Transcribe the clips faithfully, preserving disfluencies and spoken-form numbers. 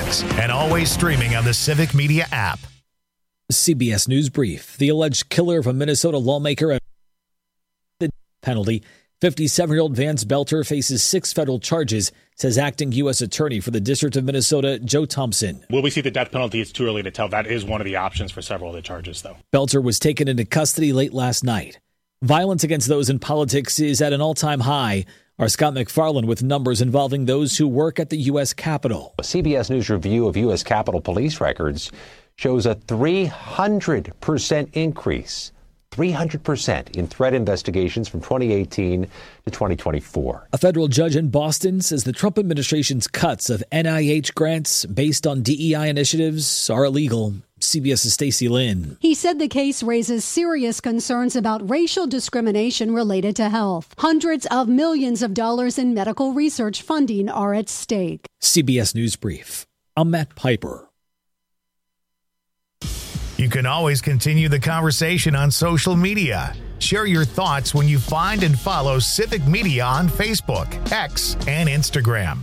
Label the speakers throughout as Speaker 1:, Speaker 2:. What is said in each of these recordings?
Speaker 1: podcasts, and always streaming on the Civic Media app.
Speaker 2: C B S News Brief. The alleged killer of a Minnesota lawmaker and the penalty. fifty-seven-year-old Vance Belter faces six federal charges, says acting U S Attorney for the District of Minnesota, Joe Thompson.
Speaker 3: Will we see the death penalty? It's too early to tell. That is one of the options for several of the charges, though.
Speaker 2: Belter was taken into custody late last night. Violence against those in politics is at an all-time high. Our Scott McFarland with numbers involving those who work at the U S Capitol.
Speaker 4: A C B S News review of U S Capitol police records shows a three hundred percent increase. three hundred percent in threat investigations from twenty eighteen to twenty twenty-four.
Speaker 2: A federal judge in Boston says the Trump administration's cuts of N I H grants based on D E I initiatives are illegal. CBS's Stacey Lynn.
Speaker 5: He said the case raises serious concerns about racial discrimination related to health. Hundreds of millions of dollars in medical research funding are at stake.
Speaker 2: C B S News Brief. I'm Matt Piper.
Speaker 1: You can always continue the conversation on social media. Share your thoughts when you find and follow Civic Media on Facebook, X, and Instagram.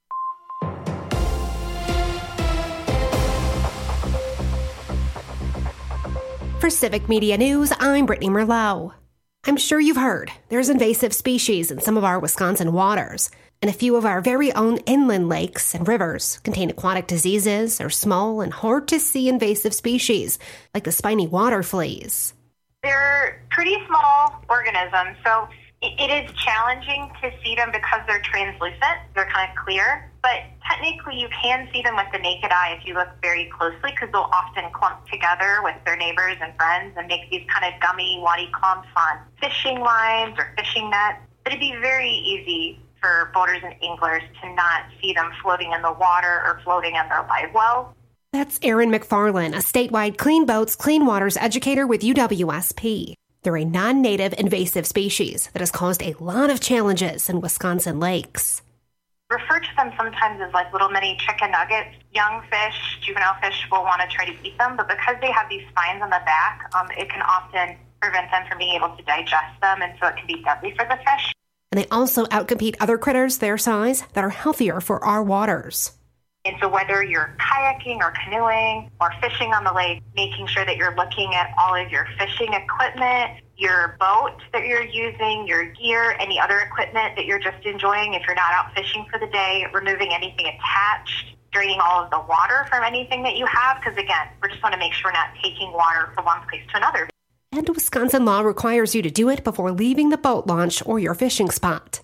Speaker 6: For Civic Media News, I'm Brittany Merlot. I'm sure you've heard there's invasive species in some of our Wisconsin waters, and a few of our very own inland lakes and rivers contain aquatic diseases or small and hard-to-see invasive species, like the spiny water fleas.
Speaker 7: They're pretty small organisms, so it is challenging to see them because they're translucent. They're kind of clear, but technically you can see them with the naked eye if you look very closely, because they'll often clump together with their neighbors and friends and make these kind of gummy, waddy clumps on fishing lines or fishing nets. But it'd be very easy for boaters and anglers to not see them floating in the water or floating in their live well.
Speaker 6: That's Erin McFarland, a statewide Clean Boats, Clean Waters educator with U W S P. They're a non-native invasive species that has caused a lot of challenges in Wisconsin lakes.
Speaker 7: Refer to them sometimes as like little mini chicken nuggets. Young fish, juvenile fish will want to try to eat them, but because they have these spines on the back, um, it can often prevent them from being able to digest them, and so it can be deadly for the fish.
Speaker 6: And they also outcompete other critters their size that are healthier for our waters.
Speaker 7: And so whether you're kayaking or canoeing or fishing on the lake, making sure that you're looking at all of your fishing equipment, your boat that you're using, your gear, any other equipment that you're just enjoying if you're not out fishing for the day, removing anything attached, draining all of the water from anything that you have, because again, we just want to make sure we're not taking water from one place to another.
Speaker 6: And Wisconsin law requires you to do it before leaving the boat launch or your fishing spot.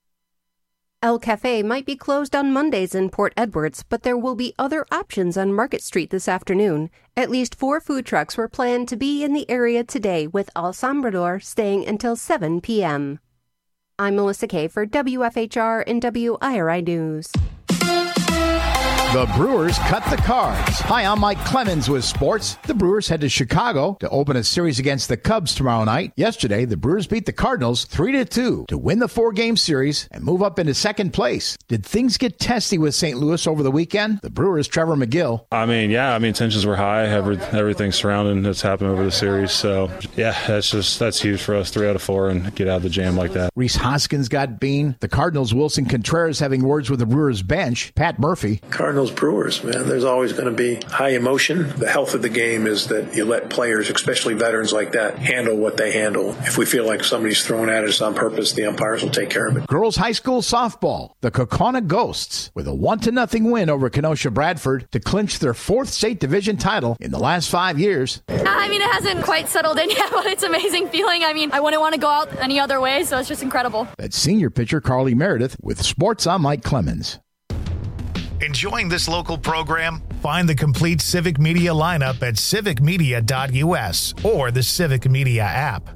Speaker 8: El Cafe might be closed on Mondays in Port Edwards, but there will be other options on Market Street this afternoon. At least four food trucks were planned to be in the area today, with El Sambrador staying until seven p.m. I'm Melissa Kay for W F H R and W I R I News.
Speaker 9: The Brewers cut the cards. Hi, I'm Mike Clemens with sports. The Brewers head to Chicago to open a series against the Cubs tomorrow night. Yesterday, the Brewers beat the Cardinals three to two to win the four-game series and move up into second place. Did things get testy with Saint Louis over the weekend? The Brewers' Trevor McGill.
Speaker 10: I mean, yeah, I mean, tensions were high. Every, everything surrounding that's happened over the series. So, yeah, that's just that's huge for us. Three out of four and get out of the jam like that.
Speaker 9: Rhys Hoskins got bean. The Cardinals' Wilson Contreras having words with the Brewers' bench. Pat Murphy.
Speaker 11: Cardinals Brewers, man, there's always going to be high emotion. The health of the game is that you let players, especially veterans like that, handle what they handle. If we feel like somebody's throwing at us on purpose, the umpires will take care of it.
Speaker 9: Girls high school softball, the Kaukauna Ghosts, with a one to nothing win over Kenosha Bradford to clinch their fourth state division title in the last five years.
Speaker 12: I mean, it hasn't quite settled in yet, but it's an amazing feeling. I mean, I wouldn't want to go out any other way, so it's just incredible.
Speaker 9: That's senior pitcher Carly Meredith with sports. I'm Mike Clemens.
Speaker 1: Enjoying this local program? Find the complete Civic Media lineup at civic media dot u s or the Civic Media app.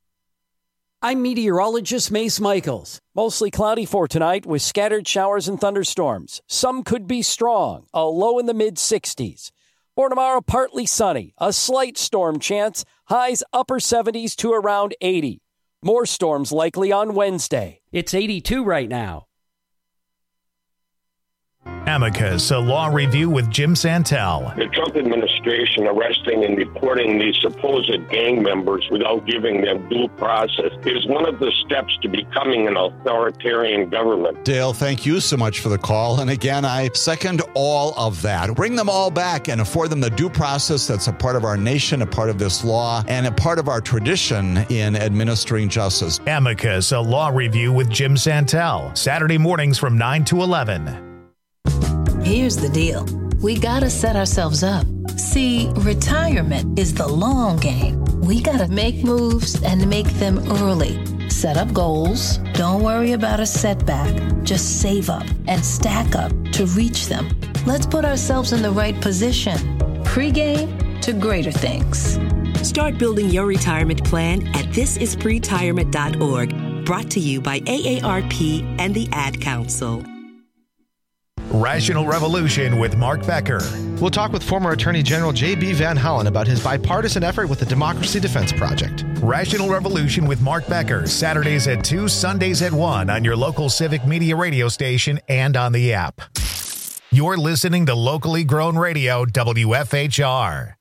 Speaker 13: I'm meteorologist Mace Michaels. Mostly cloudy for tonight with scattered showers and thunderstorms. Some could be strong, a low in the mid sixties. For tomorrow, partly sunny, a slight storm chance, highs upper seventies to around eighty. More storms likely on Wednesday.
Speaker 14: It's eighty-two right now.
Speaker 1: Amicus, a law review with Jim Santel.
Speaker 14: The Trump administration arresting and deporting these supposed gang members without giving them due process is one of the steps to becoming an authoritarian government.
Speaker 15: Dale, thank you so much for the call. And again, I second all of that. Bring them all back and afford them the due process that's a part of our nation, a part of this law, and a part of our tradition in administering justice.
Speaker 1: Amicus, a law review with Jim Santel. Saturday mornings from nine to eleven.
Speaker 16: Here's the deal. We gotta set ourselves up. See, retirement is the long game. We gotta make moves and make them early. Set up goals. Don't worry about a setback. Just save up and stack up to reach them. Let's put ourselves in the right position. Pre-game to greater things.
Speaker 17: Start building your retirement plan at this is pretirement dot org. Brought to you by A A R P and the Ad Council.
Speaker 1: Rational Revolution with Mark Becker.
Speaker 18: We'll talk with former Attorney General J B Van Hollen about his bipartisan effort with the Democracy Defense Project.
Speaker 1: Rational Revolution with Mark Becker, Saturdays at two, Sundays at one on your local Civic Media radio station and on the app. You're listening to locally grown radio, W F H R.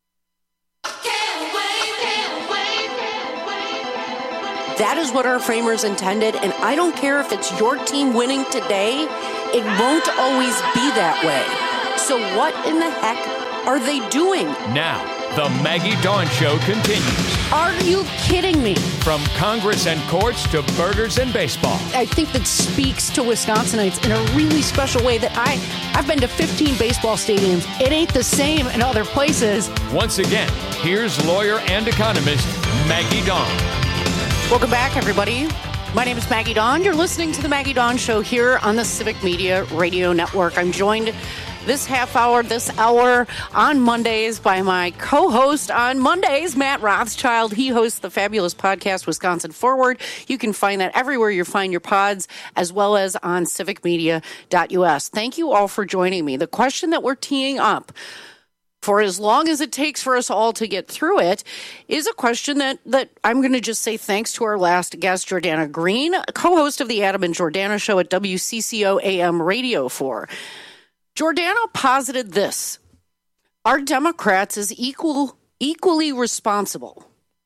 Speaker 19: That is what our framers intended, and I don't care if it's your team winning today, it won't always be that way. So what in the heck are they doing?
Speaker 20: Now, the Maggie Dawn Show continues.
Speaker 19: Are you kidding me?
Speaker 20: From Congress and courts to burgers and baseball.
Speaker 19: I think that speaks to Wisconsinites in a really special way that I, I've been to fifteen baseball stadiums. It ain't the same in other places.
Speaker 20: Once again, here's lawyer and economist Maggie Dawn.
Speaker 19: Welcome back, everybody. My name is Maggie Dawn. You're listening to the Maggie Dawn Show here on the Civic Media Radio Network. I'm joined this half hour, this hour on Mondays by my co-host on Mondays, Matt Rothschild. He hosts the fabulous podcast, Wisconsin Forward. You can find that everywhere you find your pods, as well as on civic media dot U S. Thank you all for joining me. The question that we're teeing up for as long as it takes for us all to get through it, is a question that, that I'm going to just say thanks to our last guest, Jordana Green, co-host of the Adam and Jordana Show at W C C O A M Radio four. Jordana posited this: are Democrats as equal, equally responsible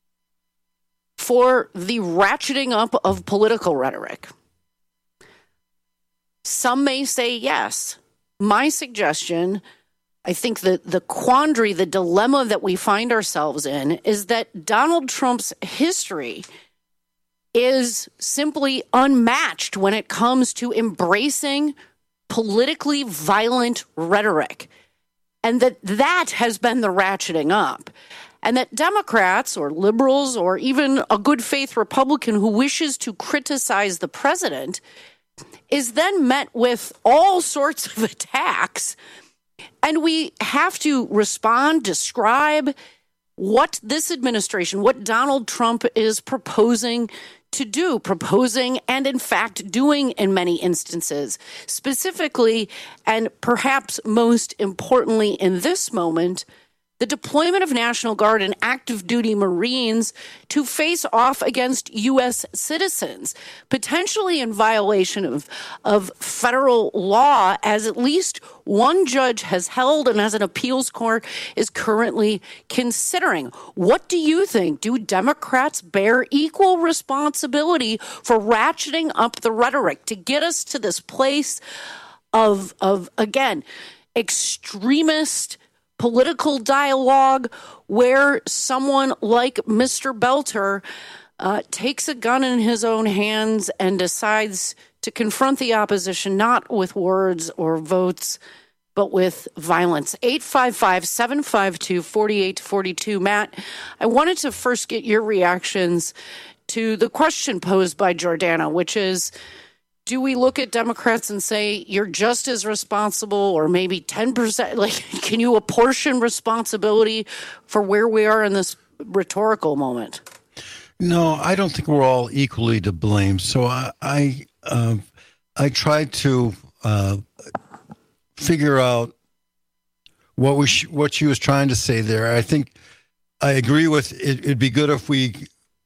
Speaker 19: for the ratcheting up of political rhetoric? Some may say yes. My suggestion, I think that the quandary, the dilemma that we find ourselves in is that Donald Trump's history is simply unmatched when it comes to embracing politically violent rhetoric, and that that has been the ratcheting up, and that Democrats or liberals or even a good faith Republican who wishes to criticize the president is then met with all sorts of attacks. And we have to respond, describe what this administration, what Donald Trump is proposing to do, proposing and in fact doing in many instances. Specifically, and perhaps most importantly in this moment, the deployment of National Guard and active duty Marines to face off against U S citizens, potentially in violation of, of federal law, as at least one judge has held and as an appeals court is currently considering. What do you think? Do Democrats bear equal responsibility for ratcheting up the rhetoric to get us to this place of, of again, extremist political dialogue where someone like Mister Belter uh, takes a gun in his own hands and decides to confront the opposition not with words or votes, but with violence? eight five five, seven five two, four eight four two. Matt, I wanted to first get your reactions to the question posed by Jordana, which is, do we look at Democrats and say you're just as responsible, or maybe ten percent? Like, can you apportion responsibility for where we are in this rhetorical moment?
Speaker 21: No, I don't think we're all equally to blame. So I I, uh, I tried to uh, figure out what we sh- what she was trying to say there. I think I agree with it. It'd be good if we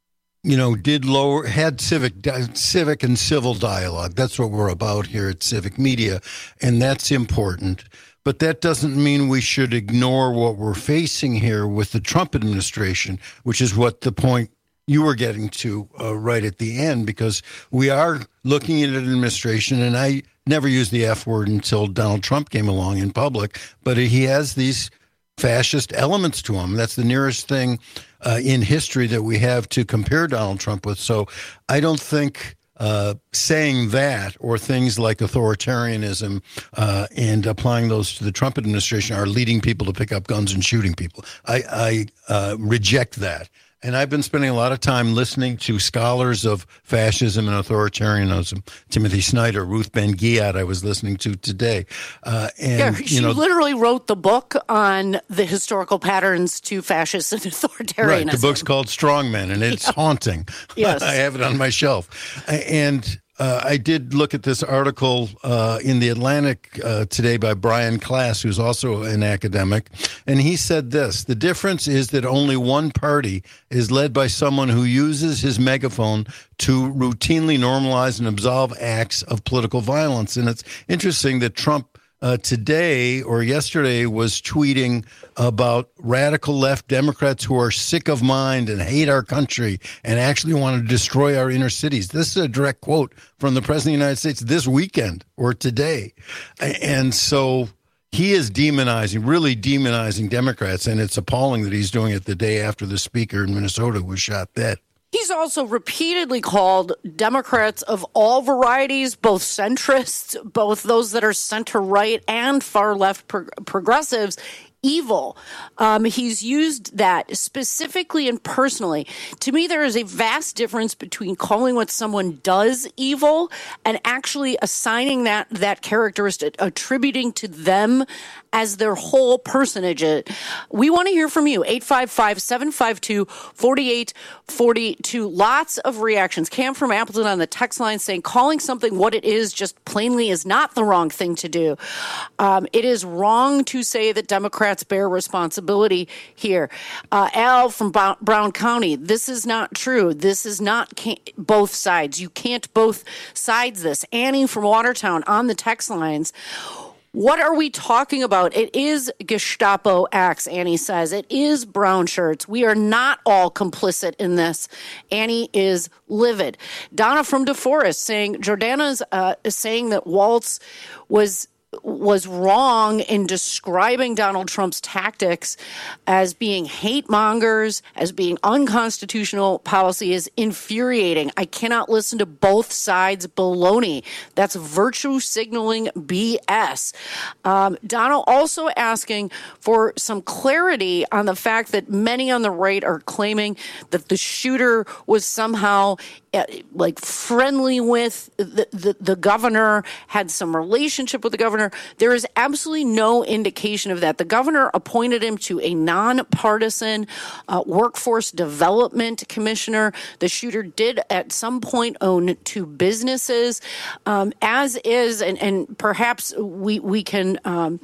Speaker 21: you know, did lower, had civic, civic and civil dialogue. That's what we're about here at Civic Media, and that's important. But that doesn't mean we should ignore what we're facing here with the Trump administration, which is what the point you were getting to uh, right at the end, because we are looking at an administration, and I never used the F word until Donald Trump came along in public, but he has these fascist elements to him. That's the nearest thing uh, in history that we have to compare Donald Trump with. So I don't think uh, saying that or things like authoritarianism uh, and applying those to the Trump administration are leading people to pick up guns and shooting people. I, I uh, reject that. And I've been spending a lot of time listening to scholars of fascism and authoritarianism. Timothy Snyder, Ruth Ben-Ghiat, I was listening to today. Uh, and,
Speaker 19: yeah, she
Speaker 21: you know,
Speaker 19: literally wrote the book on the historical patterns to fascism and authoritarianism.
Speaker 21: Right, the book's called Strongmen, and it's yeah. haunting.
Speaker 19: Yes.
Speaker 21: I have it on my shelf. And uh, I did look at this article uh, in The Atlantic uh, today by Brian Klass, who's also an academic, and he said this: the difference is that only one party is led by someone who uses his megaphone to routinely normalize and absolve acts of political violence. And it's interesting that Trump Uh, today or yesterday was tweeting about radical left Democrats who are sick of mind and hate our country and actually want to destroy our inner cities. This is a direct quote from the President of the United States this weekend or today. And so he is demonizing, really demonizing Democrats, and it's appalling that he's doing it the day after the speaker in Minnesota was shot dead.
Speaker 19: He's also repeatedly called Democrats of all varieties, both centrists, both those that are center-right and far-left pro- progressives, evil. Um, he's used that specifically and personally. To me, there is a vast difference between calling what someone does evil and actually assigning that, that characteristic, attributing to them as their whole personage. We want to hear from you. eight five five, seven five two, four eight four two. Lots of reactions. Cam from Appleton on the text line saying calling something what it is just plainly is not the wrong thing to do. Um, it is wrong to say that Democrats bear responsibility here. Uh, Al from ba- Brown County, this is not true. This is not ca- both sides. You can't both sides this. Annie from Watertown on the text lines. What are we talking about? It is Gestapo acts, Annie says. It is brown shirts. We are not all complicit in this. Annie is livid. Donna from DeForest saying, Jordana's uh, is saying that Waltz was was wrong in describing Donald Trump's tactics as being hate mongers, as being unconstitutional policy is infuriating. I cannot listen to both sides baloney. That's virtue signaling B S. Um, Donald also asking for some clarity on the fact that many on the right are claiming that the shooter was somehow like friendly with the, the, the governor, had some relationship with the governor. There is absolutely no indication of that. The governor appointed him to a nonpartisan uh, workforce development commissioner. The shooter did at some point own two businesses, um, as is, and, and perhaps we, we can um,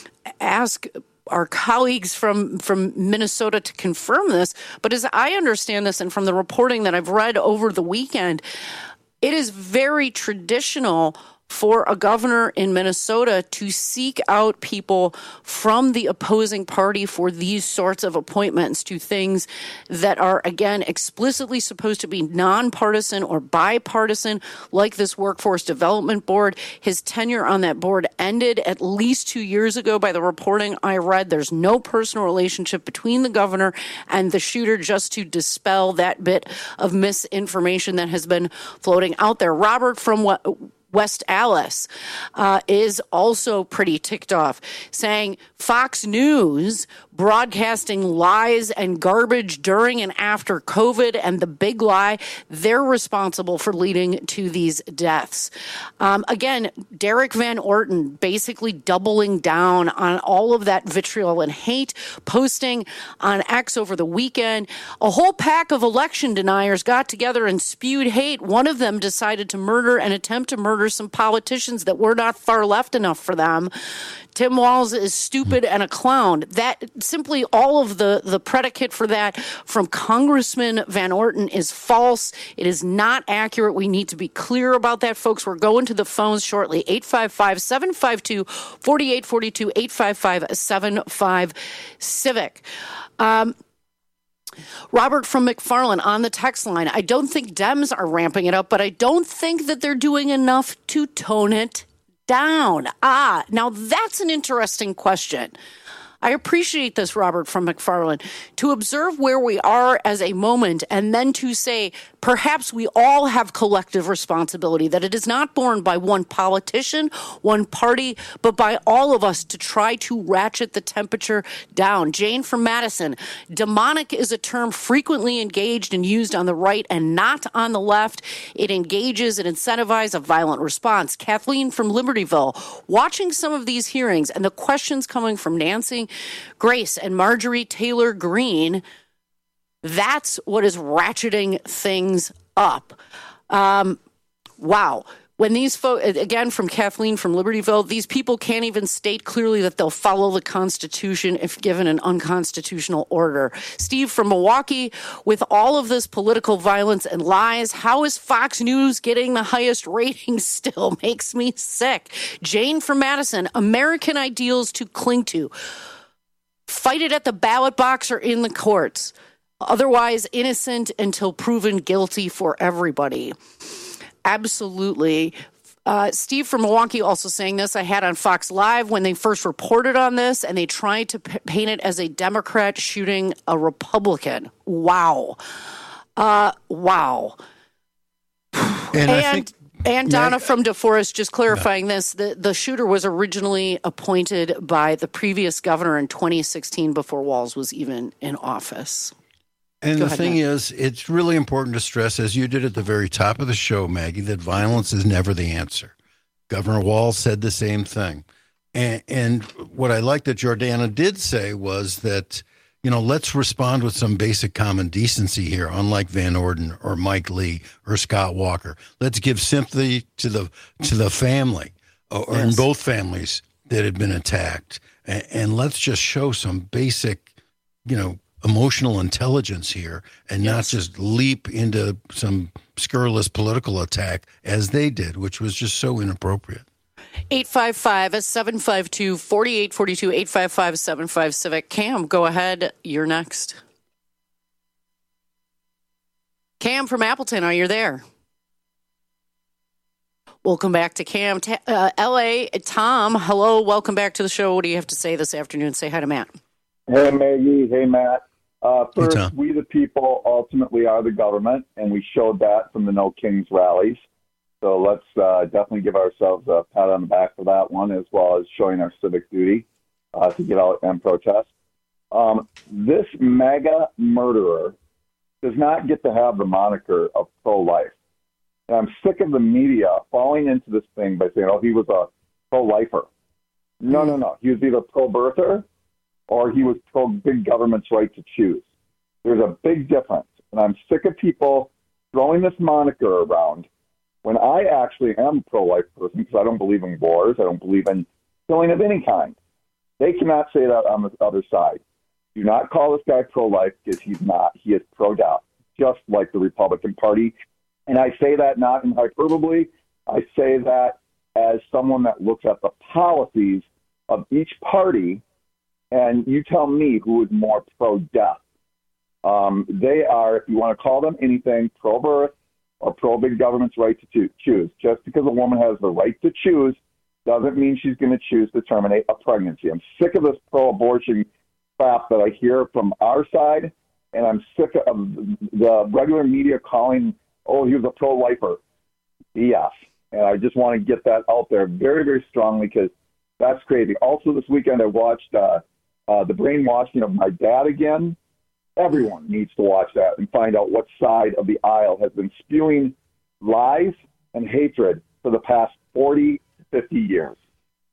Speaker 19: ask our colleagues from, from Minnesota to confirm this. But as I understand this, and from the reporting that I've read over the weekend, it is very traditional for a governor in Minnesota to seek out people from the opposing party for these sorts of appointments to things that are, again, explicitly supposed to be nonpartisan or bipartisan, like this Workforce Development Board. His tenure on that board ended at least two years ago by the reporting I read. There's no personal relationship between the governor and the shooter, just to dispel that bit of misinformation that has been floating out there. Robert from what? West Allis uh, is also pretty ticked off, saying Fox News broadcasting lies and garbage during and after COVID and the big lie, they're responsible for leading to these deaths. Um, again, Derek Van Orton basically doubling down on all of that vitriol and hate, posting on X over the weekend. A whole pack of election deniers got together and spewed hate. One of them decided to murder and attempt to murder partisan politicians that we're not far left enough for them. Tim Walz is stupid and a clown. That simply all of the, the predicate for that from Congressman Van Orten is false. It is not accurate. We need to be clear about that, folks. We're going to the phones shortly. eight five five, seven five two, four eight four two, eight five five, seven five Civic. Um, Robert from McFarland on the text line. I don't think Dems are ramping it up, but I don't think that they're doing enough to tone it down. Ah, now that's an interesting question. I appreciate this, Robert from McFarland, to observe where we are as a moment and then to say perhaps we all have collective responsibility, that it is not borne by one politician, one party, but by all of us to try to ratchet the temperature down. Jane from Madison, demonic is a term frequently engaged and used on the right and not on the left. It engages and incentivizes a violent response. Kathleen from Libertyville, watching some of these hearings and the questions coming from Nancy Grace and Marjorie Taylor Greene, that's what is ratcheting things up. Um, wow. When these folks, again, from Kathleen from Libertyville, these people can't even state clearly that they'll follow the Constitution if given an unconstitutional order. Steve from Milwaukee, with all of this political violence and lies, how is Fox News getting the highest ratings still? Makes me sick. Jane from Madison, American ideals to cling to. Fight it at the ballot box or in the courts. Otherwise, innocent until proven guilty for everybody. Absolutely. Uh, Steve from Milwaukee also saying this. I had on Fox Live when they first reported on this, and they tried to p- paint it as a Democrat shooting a Republican. Wow. Uh, wow.
Speaker 21: And,
Speaker 19: and
Speaker 21: I think-
Speaker 19: And Donna
Speaker 21: Yeah.
Speaker 19: from DeForest just clarifying this, the, the shooter was originally appointed by the previous governor in twenty sixteen before Walz was even in office.
Speaker 21: And
Speaker 19: Go
Speaker 21: the
Speaker 19: ahead,
Speaker 21: thing
Speaker 19: Matt.
Speaker 21: is, it's really important to stress, as you did at the very top of the show, Maggie, that violence is never the answer. Governor Walz said the same thing. And, and what I like that Jordana did say was that, you know, let's respond with some basic common decency here, unlike Van Orden or Mike Lee or Scott Walker. Let's give sympathy to the to the family, or, or in
Speaker 19: Yes.
Speaker 21: both families that had been attacked, and, and let's just show some basic, you know, emotional intelligence here, and
Speaker 19: Yes.
Speaker 21: not just leap into some scurrilous political attack as they did, which was just so inappropriate.
Speaker 19: eight five five, seven five two, four eight four two, eight five five, seven five Civic. Cam, go ahead. You're next. Cam from Appleton, are you there? Welcome back to Cam. Ta- uh, L A, Tom, hello. Welcome back to the show. What do you have to say this afternoon? Say hi to Matt.
Speaker 3: Hey, Maggie. Hey, Matt. Uh,
Speaker 21: Hey,
Speaker 3: first,
Speaker 21: Tom.
Speaker 3: we the people ultimately are the government, and we showed that from the No Kings rallies. So let's uh, definitely give ourselves a pat on the back for that one, as well as showing our civic duty uh, to get out and protest. Um, this MAGA murderer does not get to have the moniker of pro-life. And I'm sick of the media falling into this thing by saying, oh, he was a pro-lifer. No, no, no. He was either pro-birther or he was pro-big government's right to choose. There's a big difference. And I'm sick of people throwing this moniker around when I actually am a pro-life person because I don't believe in wars. I don't believe in killing of any kind. They cannot say that on the other side. Do not call this guy pro-life because he's not. He is pro-death, just like the Republican Party. And I say that not in hyperbole. I say that as someone that looks at the policies of each party, and you tell me who is more pro-death. Um, they are, if you want to call them anything, pro-birth or pro-big government's right to choose. Just because a woman has the right to choose doesn't mean she's going to choose to terminate a pregnancy. I'm sick of this pro-abortion crap that I hear from our side, and I'm sick of the regular media calling, oh, he was a pro-lifer. Yes. And I just want to get that out there very, very strongly because that's crazy. Also, this weekend I watched uh, uh, the brainwashing of my dad again. Everyone needs to watch that and find out what side of the aisle has been spewing lies and hatred for the past forty, fifty years.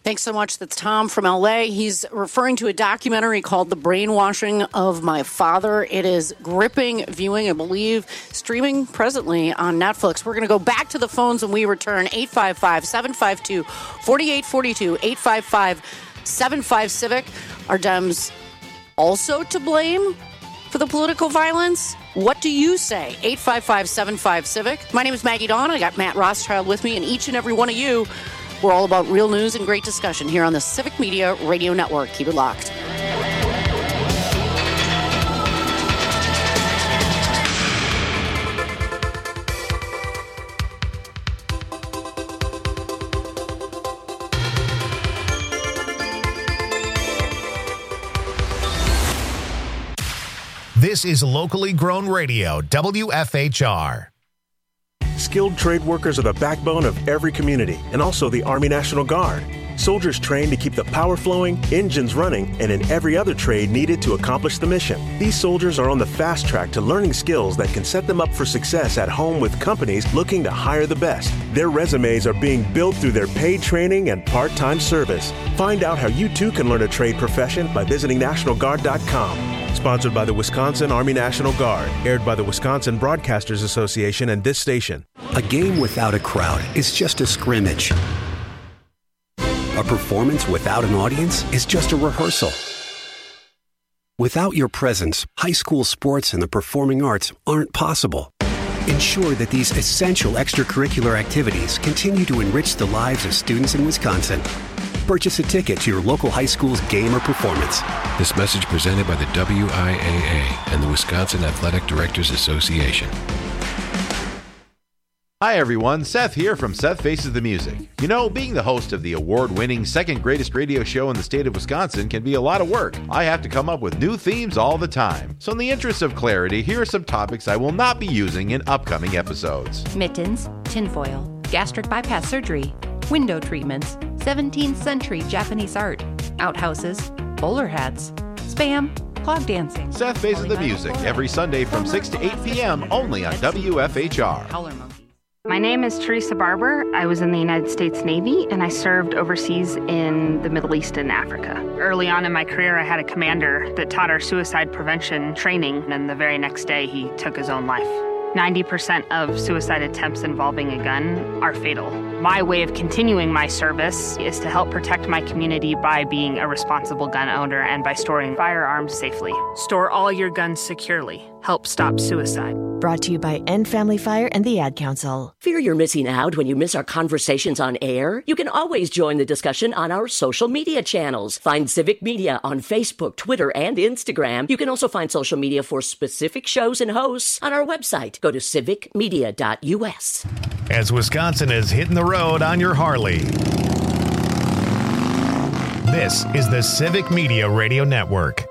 Speaker 19: Thanks so much. That's Tom from L A. He's referring to a documentary called The Brainwashing of My Father. It is gripping viewing, I believe, streaming presently on Netflix. We're going to go back to the phones when we return. eight five five, seven five two, four eight four two, eight five five, seven five Civic. Are Dems also to blame for the political violence? What do you say? eight five five, seven five Civic. My name is Maggie Dawn. I got Matt Rothschild with me, and each and every one of you. We're all about real news and great discussion here on the Civic Media Radio Network. Keep it locked.
Speaker 1: This is locally grown radio, W F H R.
Speaker 4: Skilled trade workers are the backbone of every community, and also the Army National Guard. Soldiers trained to keep the power flowing, engines running, and in every other trade needed to accomplish the mission. These soldiers are on the fast track to learning skills that can set them up for success at home with companies looking to hire the best. Their resumes are being built through their paid training and part-time service. Find out how you too can learn a trade profession by visiting National Guard dot com. Sponsored by the Wisconsin Army National Guard. Aired by the Wisconsin Broadcasters Association and this station.
Speaker 22: A game without a crowd is just a scrimmage. A performance without an audience is just a rehearsal. Without your presence, high school sports and the performing arts aren't possible. Ensure that these essential extracurricular activities continue to enrich the lives of students in Wisconsin. Purchase a ticket to your local high school's game or performance.
Speaker 23: This message presented by the W I A A and the Wisconsin Athletic Directors Association.
Speaker 24: Hi everyone, Seth here from Seth Faces the Music. You know, being the host of the award-winning second greatest radio show in the state of Wisconsin can be a lot of work. I have to come up with new themes all the time. So in the interest of clarity, here are some topics I will not be using in upcoming episodes.
Speaker 25: Mittens, tinfoil, gastric bypass surgery, window treatments, seventeenth century Japanese art, outhouses, bowler hats, spam, clog dancing.
Speaker 24: Seth Faces the Music, every Sunday from six to eight p.m. only on W F H R.
Speaker 26: My name is Teresa Barber. I was in the United States Navy, and I served overseas in the Middle East and Africa. Early on in my career, I had a commander that taught our suicide prevention training, and the very next day, he took his own life. ninety percent of suicide attempts involving a gun are fatal. My way of continuing my service is to help protect my community by being a responsible gun owner and by storing firearms safely. Store all your guns securely. Help stop suicide.
Speaker 27: Brought to you by End Family Fire and the Ad Council.
Speaker 28: Fear you're missing out when you miss our conversations on air? You can always join the discussion on our social media channels. Find Civic Media on Facebook, Twitter, and Instagram. You can also find social media for specific shows and hosts on our website. Go to civic media dot u s.
Speaker 1: As Wisconsin is hitting the road on your Harley, this is the Civic Media Radio Network.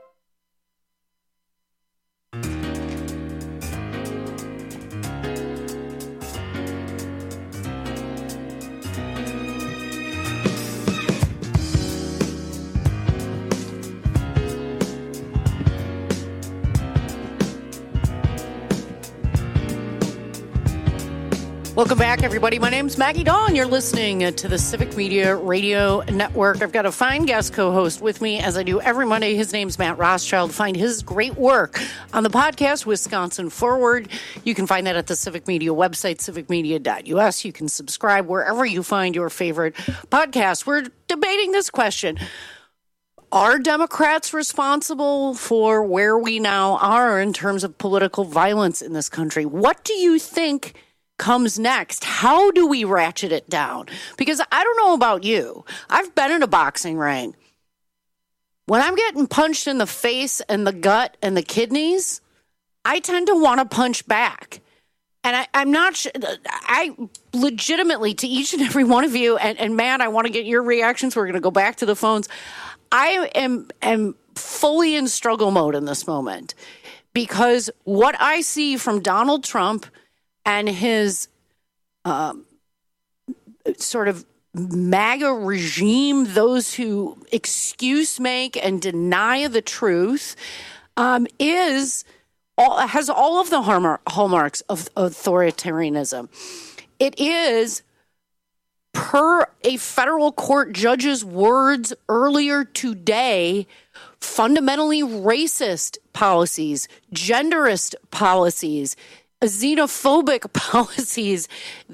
Speaker 19: Welcome back, everybody. My name's Maggie Dawn. You're listening to the Civic Media Radio Network. I've got a fine guest co-host with me, as I do every Monday. His name's Matt Rothschild. Find his great work on the podcast, Wisconsin Forward. You can find that at the Civic Media website, civic media dot u s. You can subscribe wherever you find your favorite podcast. We're debating this question. Are Democrats responsible for where we now are in terms of political violence in this country? What do you think comes next? How do we ratchet it down? Because I don't know about you. I've been in a boxing ring. When I'm getting punched in the face and the gut and the kidneys, I tend to want to punch back. And I, I'm not sure. I legitimately, to each and every one of you, and, and Matt, I want to get your reactions. We're going to go back to the phones. I am, am fully in struggle mode in this moment because what I see from Donald Trump and his um, sort of MAGA regime, those who excuse make and deny the truth, um, is all, has all of the hallmarks of authoritarianism. It is per a federal court judge's words earlier today, fundamentally racist policies, genderist policies, xenophobic policies,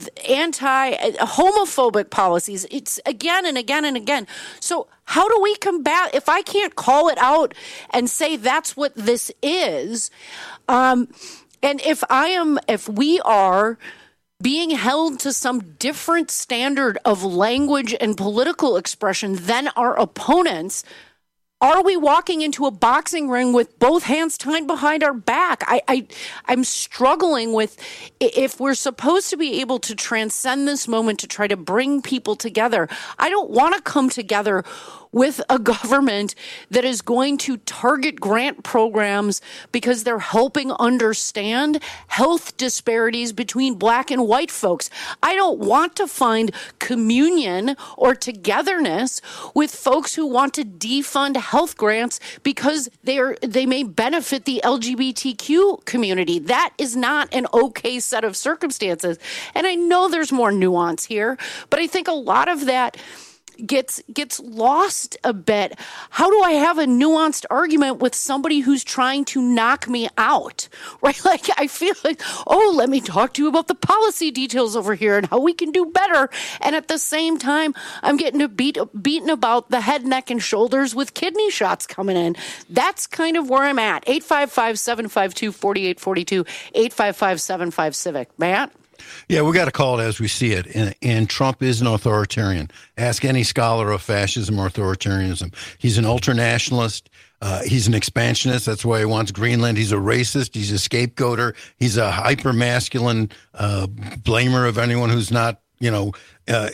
Speaker 19: anti-homophobic policies. It's again and again and again. So how do we combat, if I can't call it out and say that's what this is, um, and if I am, if we are being held to some different standard of language and political expression than our opponents, are we walking into a boxing ring with both hands tied behind our back? I, I, I'm struggling with, if we're supposed to be able to transcend this moment to try to bring people together, I don't want to come together with a government that is going to target grant programs because they're helping understand health disparities between black and white folks. I don't want to find communion or togetherness with folks who want to defund health grants because they're they may benefit the L G B T Q community. That is not an okay set of circumstances. And I know there's more nuance here, but I think a lot of that gets gets lost a bit. How do I have a nuanced argument with somebody who's trying to knock me out? Right? Like, I feel like, oh, let me talk to you about the policy details over here and how we can do better. And at the same time, I'm getting a beat, beaten about the head, neck, and shoulders with kidney shots coming in. That's kind of where I'm at. eight five five, seven five two, four eight four two, eight five five, seven five Civic. Matt?
Speaker 21: Yeah, we got to call it as we see it. And, and Trump is an authoritarian. Ask any scholar of fascism or authoritarianism. He's an ultranationalist. Uh, he's an expansionist. That's why he wants Greenland. He's a racist. He's a scapegoater. He's a hyper-masculine uh, blamer of anyone who's not, you know, uh,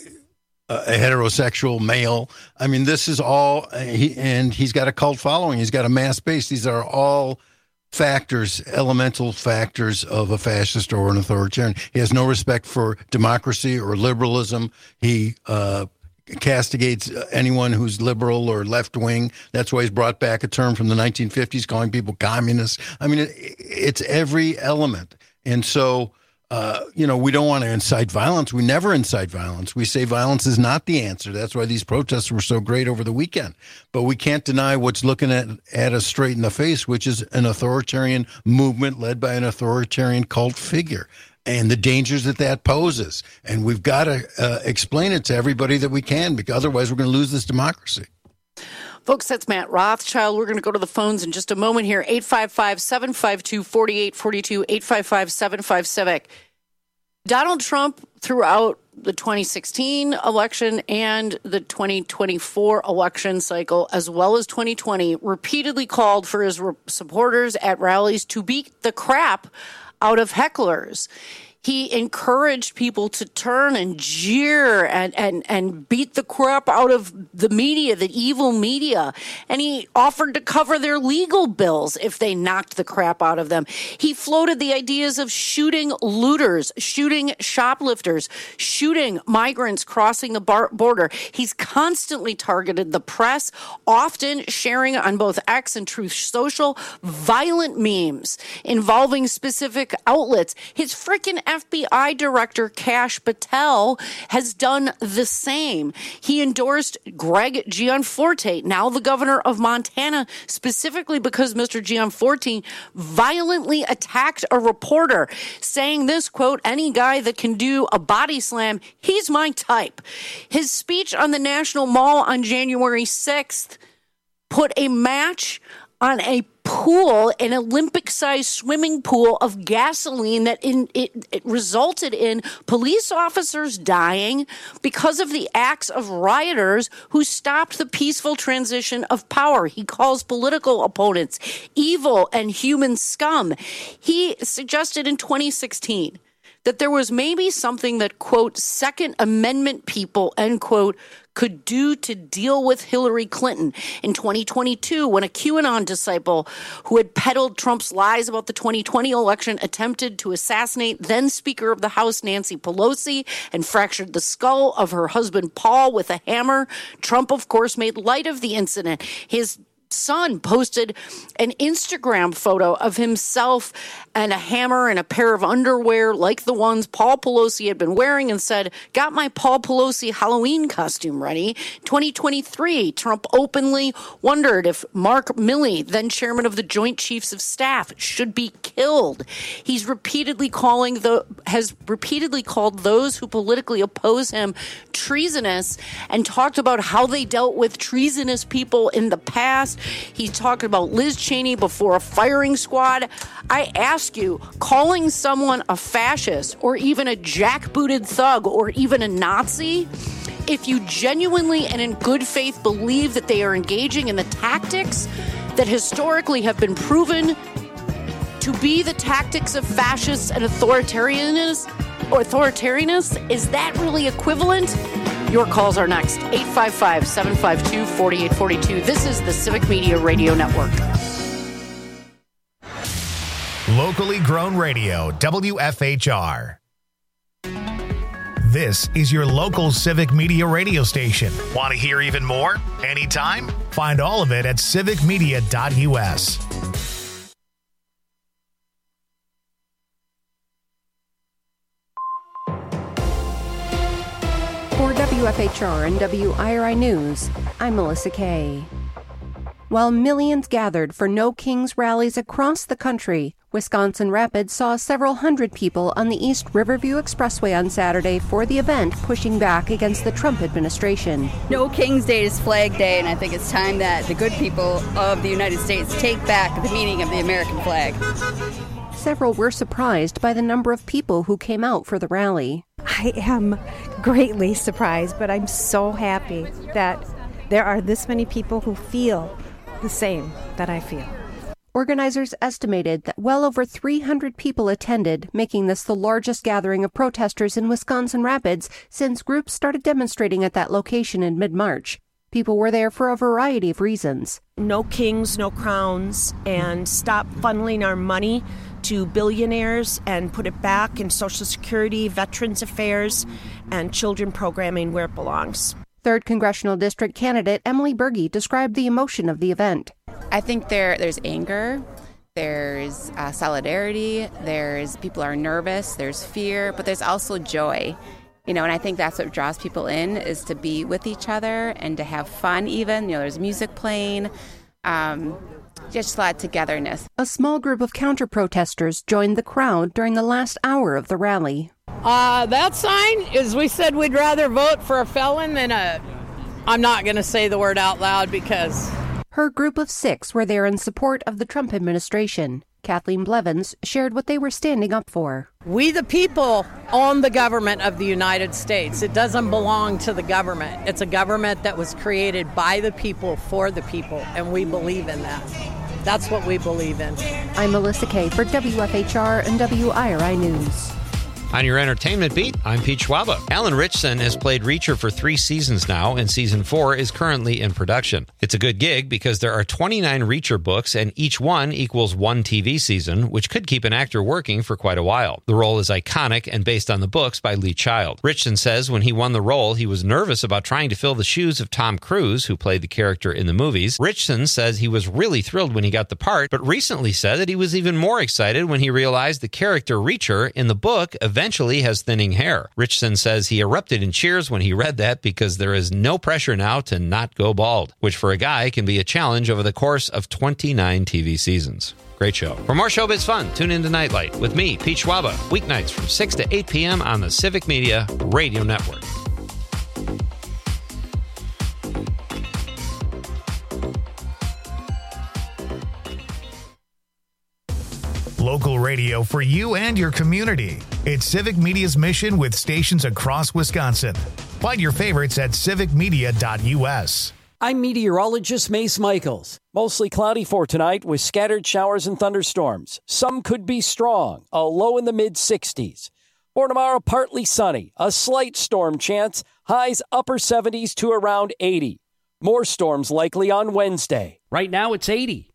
Speaker 21: a heterosexual male. I mean, this is all, uh, he, and he's got a cult following. He's got a mass base. These are all factors, elemental factors of a fascist or an authoritarian. He has no respect for democracy or liberalism. He uh, castigates anyone who's liberal or left-wing. That's why he's brought back a term from the nineteen fifties, calling people communists. I mean, it, it's every element. And so, uh, you know, we don't want to incite violence. We never incite violence. We say violence is not the answer. That's why these protests were so great over the weekend. But we can't deny what's looking at, at us straight in the face, which is an authoritarian movement led by an authoritarian cult figure and the dangers that that poses. And we've got to uh, explain it to everybody that we can, because otherwise we're going to lose this democracy.
Speaker 19: Folks, that's Matt Rothschild. We're going to go to the phones in just a moment here. eight five five, seven five two, four eight four two, eight five five, seven five Civic. Donald Trump, throughout the twenty sixteen election and the twenty twenty-four election cycle, as well as twenty twenty, repeatedly called for his supporters at rallies to beat the crap out of hecklers. He encouraged people to turn and jeer and, and, and beat the crap out of the media, the evil media. And he offered to cover their legal bills if they knocked the crap out of them. He floated the ideas of shooting looters, shooting shoplifters, shooting migrants crossing the bar- border. He's constantly targeted the press, often sharing on both X and Truth Social violent memes involving specific outlets. His freaking F B I Director Kash Patel has done the same. He endorsed Greg Gianforte, now the governor of Montana, specifically because Mister Gianforte violently attacked a reporter, saying this, quote, "Any guy that can do a body slam, he's my type." His speech on the National Mall on January sixth put a match on a pool, an Olympic-sized swimming pool of gasoline that in, it, it resulted in police officers dying because of the acts of rioters who stopped the peaceful transition of power. He calls political opponents evil and human scum. He suggested in twenty sixteen that there was maybe something that, quote, Second Amendment people, end quote, could do to deal with Hillary Clinton. In twenty twenty-two, when a QAnon disciple who had peddled Trump's lies about the twenty twenty election attempted to assassinate then Speaker of the House Nancy Pelosi and fractured the skull of her husband Paul with a hammer, Trump, of course, made light of the incident. His son posted an Instagram photo of himself and a hammer and a pair of underwear like the ones Paul Pelosi had been wearing and said, got my Paul Pelosi Halloween costume ready. twenty twenty-three, Trump openly wondered if Mark Milley, then chairman of the Joint Chiefs of Staff, should be killed. He's repeatedly calling the has repeatedly called those who politically oppose him treasonous and talked about how they dealt with treasonous people in the past. He talked about Liz Cheney before a firing squad. I ask you, calling someone a fascist or even a jackbooted thug or even a Nazi, if you genuinely and in good faith believe that they are engaging in the tactics that historically have been proven to be the tactics of fascists and authoritarianism, authoritarianism, is that really equivalent? Your calls are next. eight five five, seven five two, four eight four two. This is the Civic Media Radio Network.
Speaker 1: Locally grown radio, W F H R. This is your local Civic Media radio station. Want to hear even more? Anytime? Find all of it at civic media dot U S.
Speaker 25: For W F H R and W I R I News, I'm Melissa Kay. While millions gathered for No Kings rallies across the country, Wisconsin Rapids saw several hundred people on the East Riverview Expressway on Saturday for the event pushing back against the Trump administration.
Speaker 2: No Kings Day is Flag Day, and I think it's time that the good people of the United States take back the meaning of the American flag.
Speaker 25: Several were surprised by the number of people who came out for the rally.
Speaker 5: I am greatly surprised, but I'm so happy that there are this many people who feel the same that I feel.
Speaker 25: Organizers estimated that well over three hundred people attended, making this the largest gathering of protesters in Wisconsin Rapids since groups started demonstrating at that location in mid-March. People were there for a variety of reasons.
Speaker 6: No kings, no crowns, and stop funneling our money to billionaires and put it back in Social Security, Veterans Affairs, and children programming where it belongs.
Speaker 25: Third Congressional District candidate Emily Berge described the emotion of the event.
Speaker 7: I think there there's anger, there's uh, solidarity, there's people are nervous, there's fear, but there's also joy. You know, and I think that's what draws people in, is to be with each other and to have fun even. You know, there's music playing, um, just a lot of togetherness.
Speaker 25: A small group of counter-protesters joined the crowd during the last hour of the rally.
Speaker 8: Uh, that sign is, we said we'd rather vote for a felon than a, I'm not going to say the word out loud because...
Speaker 25: Her group of six were there in support of the Trump administration. Kathleen Blevins shared what they were standing up for.
Speaker 8: We the people own the government of the United States. It doesn't belong to the government. It's a government that was created by the people for the people, and we believe in that. That's what we believe in.
Speaker 25: I'm Melissa Kay for W F H R and W I R I News.
Speaker 10: On your entertainment beat, I'm Pete Schwaba. Alan Ritchson has played Reacher for three seasons now, and season four is currently in production. It's a good gig because there are twenty-nine Reacher books, and each one equals one T V season, which could keep an actor working for quite a while. The role is iconic and based on the books by Lee Child. Ritchson says when he won the role, he was nervous about trying to fill the shoes of Tom Cruise, who played the character in the movies. Ritchson says he was really thrilled when he got the part, but recently said that he was even more excited when he realized the character Reacher in the book eventually has thinning hair. Richardson says he erupted in cheers when he read that because there is no pressure now to not go bald, which for a guy can be a challenge over the course of twenty-nine T V seasons. Great show. For more showbiz fun, tune into Nightlight with me, Pete Schwaba, weeknights from six to eight p.m. on the Civic Media Radio Network.
Speaker 1: Local radio for you and your community. It's Civic Media's mission with stations across Wisconsin. Find your favorites at civic media dot U S.
Speaker 13: I'm meteorologist Mace Michaels. Mostly cloudy for tonight with scattered showers and thunderstorms. Some could be strong, a low in the mid sixties. For tomorrow, partly sunny, a slight storm chance, highs upper seventies to around eighty. More storms likely on Wednesday. Right now it's eighty.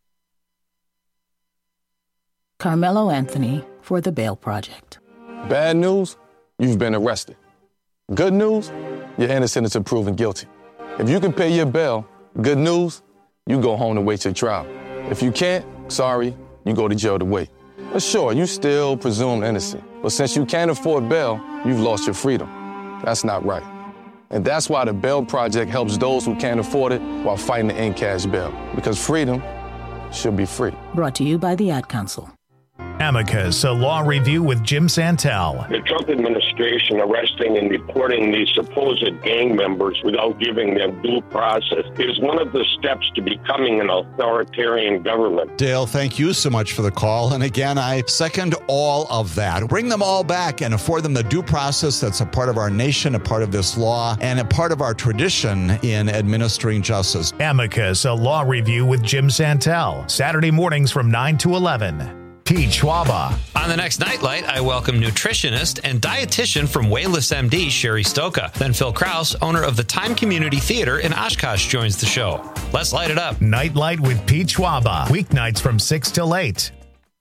Speaker 11: Carmelo Anthony for the Bail Project.
Speaker 12: Bad news, you've been arrested. Good news, you're innocent until proven guilty. If you can pay your bail, good news, you go home to wait your trial. If you can't, sorry, you go to jail to wait. But sure, you still presume innocent. But since you can't afford bail, you've lost your freedom. That's not right. And that's why the Bail Project helps those who can't afford it while fighting to end cash bail. Because freedom should be free.
Speaker 11: Brought to you by the Ad Council.
Speaker 1: Amicus, a law review with Jim Santel.
Speaker 3: The Trump administration arresting and deporting these supposed gang members without giving them due process is one of the steps to becoming an authoritarian government.
Speaker 9: Dale, thank you so much for the call. And again, I second all of that. Bring them all back and afford them the due process that's a part of our nation, a part of this law, and a part of our tradition in administering justice.
Speaker 1: Amicus, a law review with Jim Santel. Saturday mornings from nine to eleven. Pete Schwaba.
Speaker 10: On the next Nightlight, I welcome nutritionist and dietitian from Wayless M D, Sherry Stoka. Then Phil Krause, owner of the Time Community Theater in Oshkosh, joins the show. Let's light it up.
Speaker 1: Nightlight with Pete Schwaba. Weeknights from six till eight.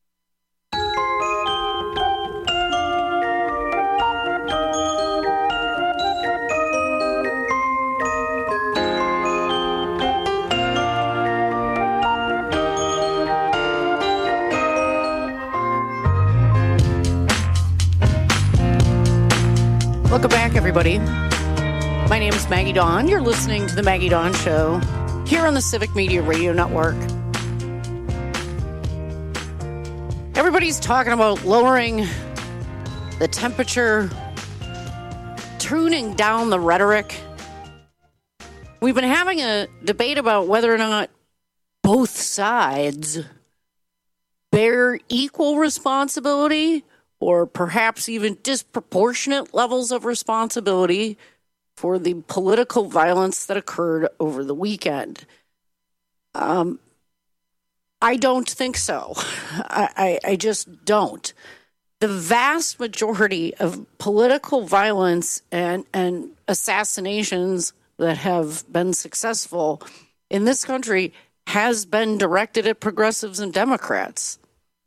Speaker 19: Welcome back, everybody. My name is Maggie Dawn. You're listening to The Maggie Dawn Show here on the Civic Media Radio Network. Everybody's talking about lowering the temperature, tuning down the rhetoric. We've been having a debate about whether or not both sides bear equal responsibility or perhaps even disproportionate levels of responsibility for the political violence that occurred over the weekend. Um, I don't think so. I, I, I just don't. The vast majority of political violence and, and assassinations that have been successful in this country has been directed at progressives and Democrats.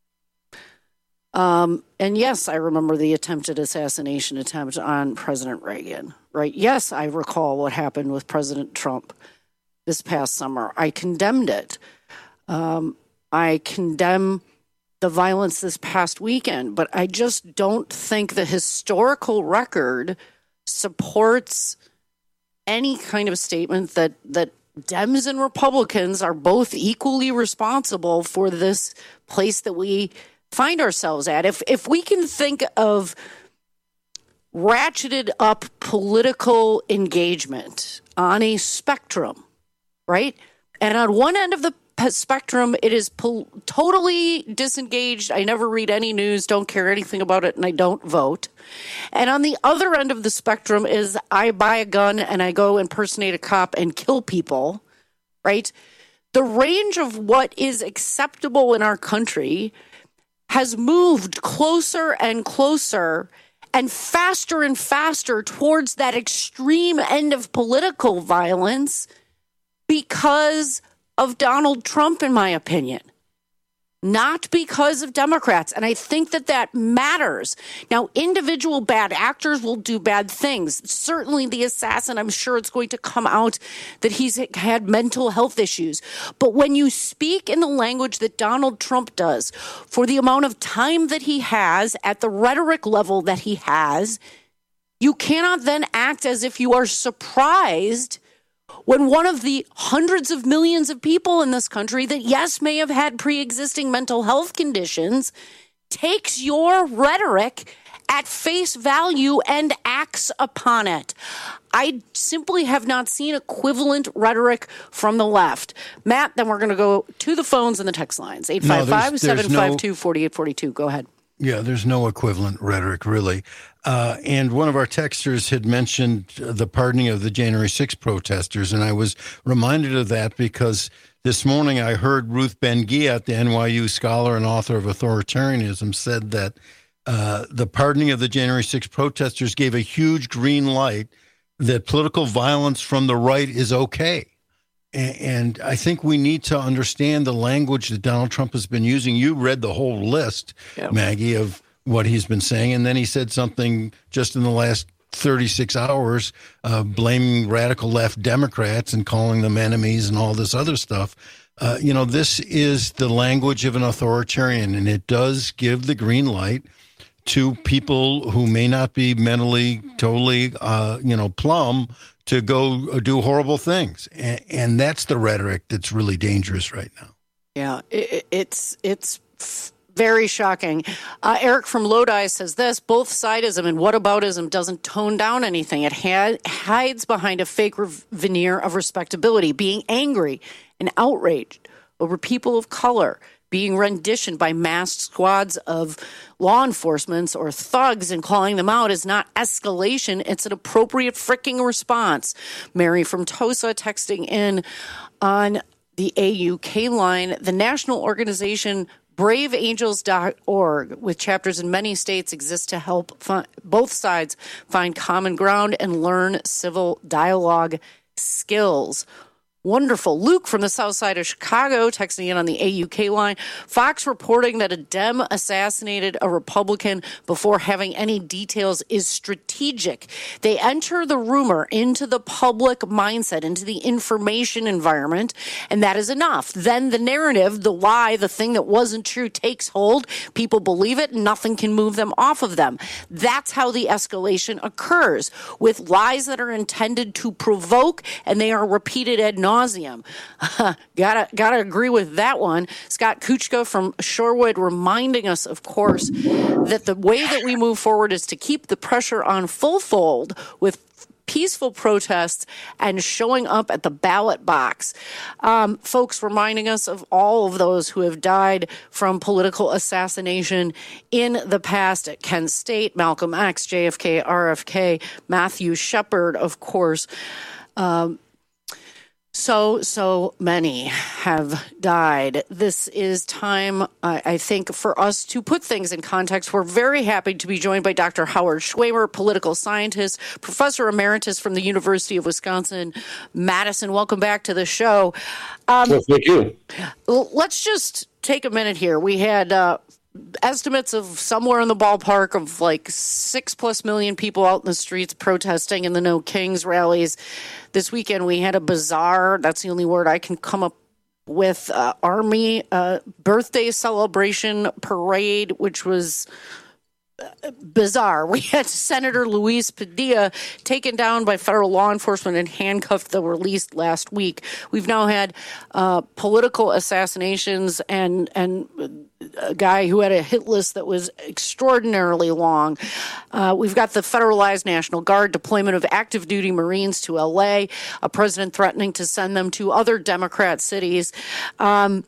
Speaker 19: Um, and yes, I remember the attempted assassination attempt on President Reagan, right? Yes, I recall what happened with President Trump this past summer. I condemned it. Um, I condemn the violence this past weekend, but I just don't think the historical record supports any kind of statement that, that Dems and Republicans are both equally responsible for this place that we find ourselves at. If if we can think of ratcheted up political engagement on a spectrum, right? And on one end of the spectrum, it is pol- totally disengaged. I never read any news, don't care anything about it, and I don't vote. And on the other end of the spectrum is I buy a gun and I go impersonate a cop and kill people, right? The range of what is acceptable in our country has moved closer and closer and faster and faster towards that extreme end of political violence because of Donald Trump, in my opinion, not because of Democrats. And I think that that matters. Now, individual bad actors will do bad things. Certainly the assassin, I'm sure it's going to come out that he's had mental health issues. But when you speak in the language that Donald Trump does, for the amount of time that he has, at the rhetoric level that he has, you cannot then act as if you are surprised when one of the hundreds of millions of people in this country that, yes, may have had pre-existing mental health conditions, takes your rhetoric at face value and acts upon it. I simply have not seen equivalent rhetoric from the left. Matt, then we're going to go to the phones and the text lines. eight five five, seven five two, four eight four two. Go ahead.
Speaker 21: Yeah, there's no equivalent rhetoric, really. Uh, and one of our texters had mentioned the pardoning of the January sixth protesters, and I was reminded of that because this morning I heard Ruth Ben-Ghiat, the N Y U scholar and author of Authoritarianism, said that uh, the pardoning of the January sixth protesters gave a huge green light that political violence from the right is okay. And I think we need to understand the language that Donald Trump has been using. You read the whole list, yep. Maggie, of what he's been saying. And then he said something just in the last thirty-six hours uh, blaming radical left Democrats and calling them enemies and all this other stuff. Uh, you know, this is the language of an authoritarian, and it does give the green light to people who may not be mentally totally, uh, you know, plumb to go do horrible things. And, and that's the rhetoric that's really dangerous right now.
Speaker 19: Yeah, it, it's it's very shocking. Uh, Eric from Lodi says this: both sidism and whataboutism doesn't tone down anything. It ha- hides behind a fake re- veneer of respectability, being angry and outraged over people of color being renditioned by masked squads of law enforcement or thugs, and calling them out is not escalation. It's an appropriate freaking response. Mary from Tosa texting in on the A U K line. The national organization brave angels dot org, with chapters in many states, exists to help fi- both sides find common ground and learn civil dialogue skills. Wonderful. Luke from the south side of Chicago texting in on the A U K line. Fox reporting that a Dem assassinated a Republican before having any details is strategic. They enter the rumor into the public mindset, into the information environment, and that is enough. Then the narrative, the lie, the thing that wasn't true takes hold. People believe it, and nothing can move them off of them. That's how the escalation occurs, with lies that are intended to provoke, and they are repeated ad nauseum. Nauseum. gotta gotta agree with that one. Scott Kuchka from Shorewood reminding us, of course, that the way that we move forward is to keep the pressure on full fold with peaceful protests and showing up at the ballot box. Um, folks reminding us of all of those who have died from political assassination in the past at Kent State, Malcolm X, J F K, R F K, Matthew Shepard, of course. Um, So, so many have died. This is time, I, I think, for us to put things in context. We're very happy to be joined by Doctor Howard Schwimmer, political scientist, professor emeritus from the University of Wisconsin-Madison. Welcome back to the show. Um,
Speaker 4: well, thank you.
Speaker 19: Let's just take a minute here. We had uh, estimates of somewhere in the ballpark of like six plus million people out in the streets protesting in the No Kings rallies. This weekend we had a bizarre, that's the only word I can come up with, uh, Army uh, birthday celebration parade, which was bizarre. We had Senator Luis Padilla taken down by federal law enforcement and handcuffed that were released last week. We've now had uh, political assassinations and and a guy who had a hit list that was extraordinarily long. Uh, we've got the federalized National Guard, deployment of active duty Marines to L A, a president threatening to send them to other Democrat cities. Um,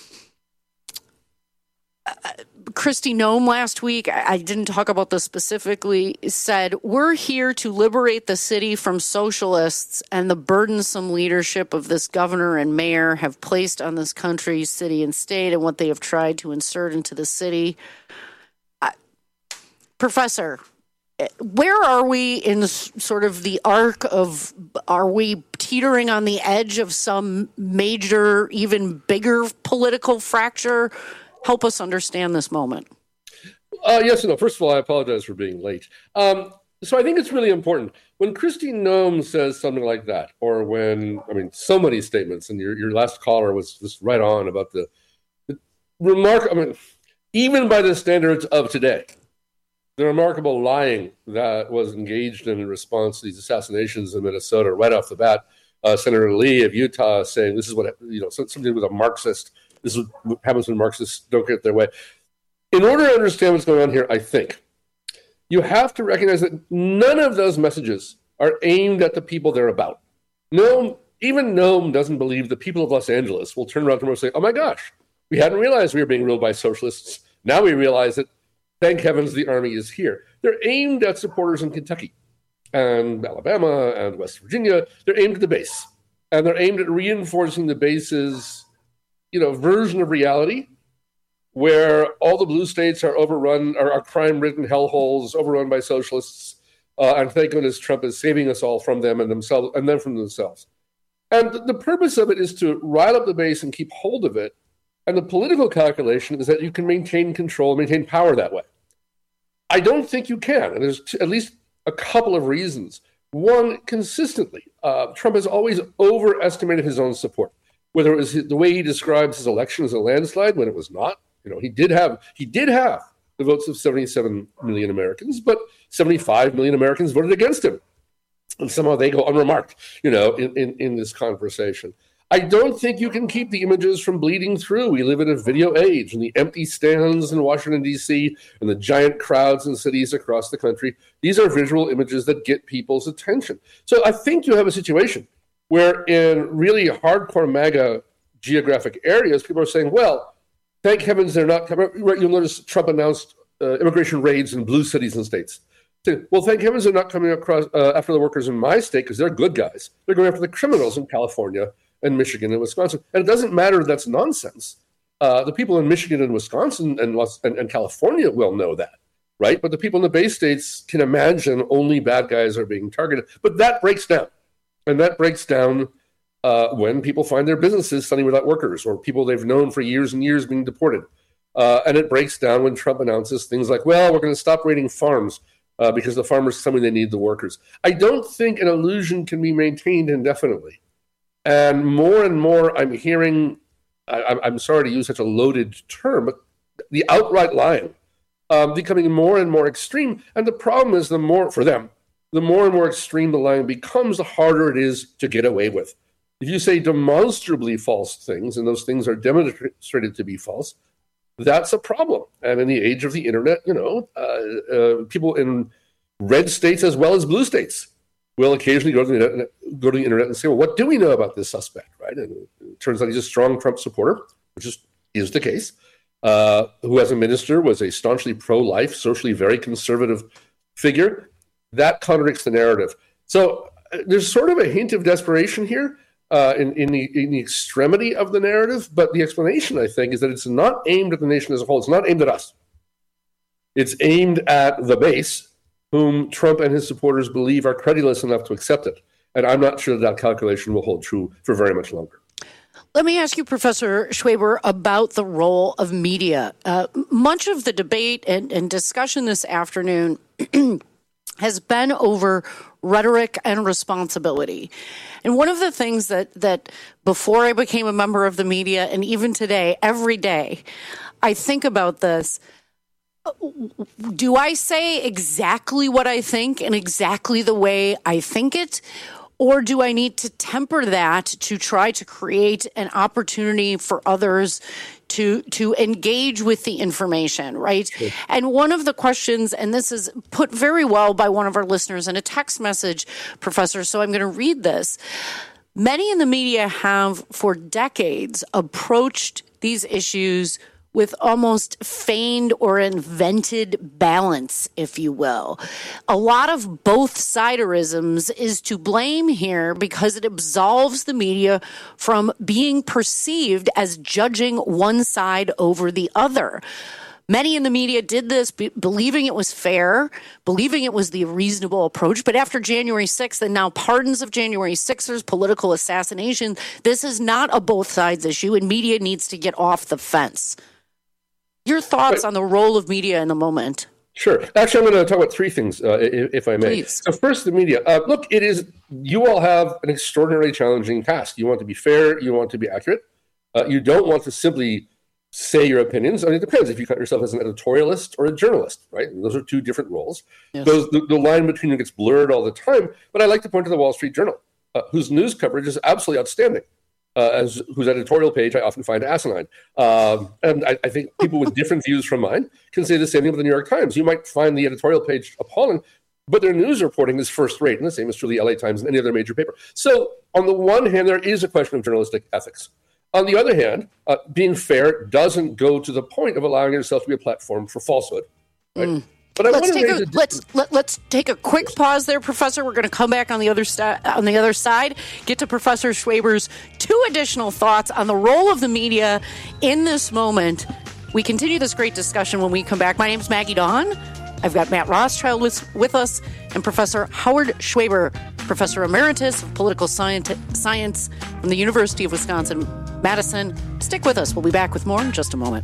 Speaker 19: Kristi Noem last week, I didn't talk about this specifically, said, we're here to liberate the city from socialists and the burdensome leadership of this governor and mayor have placed on this country, city, and state, and what they have tried to insert into the city. Uh, Professor, where are we in sort of the arc of, are we teetering on the edge of some major, even bigger political fracture? Help us understand this moment.
Speaker 4: Uh, yes and no. First of all, I apologize for being late. Um, so I think it's really important. When Kristi Noem says something like that, or when, I mean, so many statements, and your, your last caller was just right on about the, the remark, I mean, even by the standards of today, the remarkable lying that was engaged in in response to these assassinations in Minnesota right off the bat, uh, Senator Lee of Utah saying this is what, you know, something with a Marxist. This is what happens when Marxists don't get their way. In order to understand what's going on here, I think, you have to recognize that none of those messages are aimed at the people they're about. No, even Noem doesn't believe the people of Los Angeles will turn around tomorrow and say, oh my gosh, we hadn't realized we were being ruled by socialists. Now we realize that, thank heavens, the army is here. They're aimed at supporters in Kentucky and Alabama and West Virginia. They're aimed at the base. And they're aimed at reinforcing the base's you know, version of reality where all the blue states are overrun, are, are crime-ridden hellholes, overrun by socialists, uh, and thank goodness Trump is saving us all from them and themselves, and them from themselves. And the purpose of it is to rile up the base and keep hold of it. And the political calculation is that you can maintain control, maintain power that way. I don't think you can. And there's t- at least a couple of reasons. One, consistently, uh, Trump has always overestimated his own support, whether it was his, the way he describes his election as a landslide when it was not. You know, he did have he did have the votes of seventy-seven million Americans, but seventy-five million Americans voted against him. And somehow they go unremarked, you know, in, in, in this conversation. I don't think you can keep the images from bleeding through. We live in a video age, and the empty stands in Washington, D C, and the giant crowds in cities across the country, these are visual images that get people's attention. So I think you have a situation where in really hardcore MAGA geographic areas, people are saying, well, thank heavens they're not coming. You'll notice Trump announced uh, immigration raids in blue cities and states. So, well, thank heavens they're not coming across uh, after the workers in my state because they're good guys. They're going after the criminals in California and Michigan and Wisconsin. And it doesn't matter, that's nonsense. Uh, the people in Michigan and Wisconsin and, and, and California will know that, right? But the people in the Bay States can imagine only bad guys are being targeted. But that breaks down. And that breaks down uh, when people find their businesses suddenly without workers or people they've known for years and years being deported. Uh, and it breaks down when Trump announces things like, well, we're going to stop raiding farms uh, because the farmers tell me they need the workers. I don't think an illusion can be maintained indefinitely. And more and more I'm hearing, I, I'm sorry to use such a loaded term, but the outright lying um, becoming more and more extreme. And the problem is the more, for them, the more and more extreme the lying becomes, the harder it is to get away with. If you say demonstrably false things, and those things are demonstrated to be false, that's a problem. And in the age of the internet, you know, uh, uh, people in red states as well as blue states will occasionally go to, the internet, go to the internet and say, well, what do we know about this suspect, right? And it turns out he's a strong Trump supporter, which is, is the case, uh, who as a minister was a staunchly pro-life, socially very conservative figure. That contradicts the narrative. So uh, there's sort of a hint of desperation here uh, in, in, the, in the extremity of the narrative, but the explanation, I think, is that it's not aimed at the nation as a whole. It's not aimed at us. It's aimed at the base, whom Trump and his supporters believe are credulous enough to accept it. And I'm not sure that, that calculation will hold true for very much longer.
Speaker 19: Let me ask you, Professor Schwaber, about the role of media. Uh, much of the debate and, and discussion this afternoon has been over rhetoric and responsibility. And one of the things that, that before I became a member of the media, and even today, every day, I think about this. Do I say exactly what I think and exactly the way I think it? Or do I need to temper that to try to create an opportunity for others to to engage with the information, right? Sure. And one of the questions, and this is put very well by one of our listeners in a text message, Professor, so I'm going to read this. Many in the media have for decades approached these issues with almost feigned or invented balance, if you will. A lot of both-siderisms is to blame here because it absolves the media from being perceived as judging one side over the other. Many in the media did this be- believing it was fair, believing it was the reasonable approach. But after January sixth and now pardons of January sixers, political assassination, this is not a both sides issue, and media needs to get off the fence. Your thoughts on the role of media in the moment?
Speaker 4: Sure. Actually, I'm going to talk about three things, uh, if, if I may.
Speaker 19: Please.
Speaker 4: So first, the media. Uh, look, it is, you all have an extraordinarily challenging task. You want to be fair. You want to be accurate. Uh, you don't want to simply say your opinions. I mean, it depends if you count yourself as an editorialist or a journalist, right? Those are two different roles. Yes. Those, the, the line between them gets blurred all the time. But I like to point to the Wall Street Journal, uh, whose news coverage is absolutely outstanding. Uh, as whose editorial page I often find asinine. Um, and I, I think people with different views from mine can say the same thing with the New York Times. You might find the editorial page appalling, but their news reporting is first rate, and the same is true of the L A Times and any other major paper. So on the one hand, there is a question of journalistic ethics. On the other hand, uh, being fair doesn't go to the point of allowing yourself to be a platform for falsehood. Right? Mm.
Speaker 19: But I let's take a, a let's let, let's take a quick pause there, Professor. We're going to come back on the other sta- on the other side. Get to Professor Schwaber's two additional thoughts on the role of the media in this moment. We continue this great discussion when we come back. My name is Maggie Dawn. I've got Matt Rothschild with, with us and Professor Howard Schwaber, Professor Emeritus of Political Science, Science from the University of Wisconsin-Madison. Stick with us. We'll be back with more in just a moment.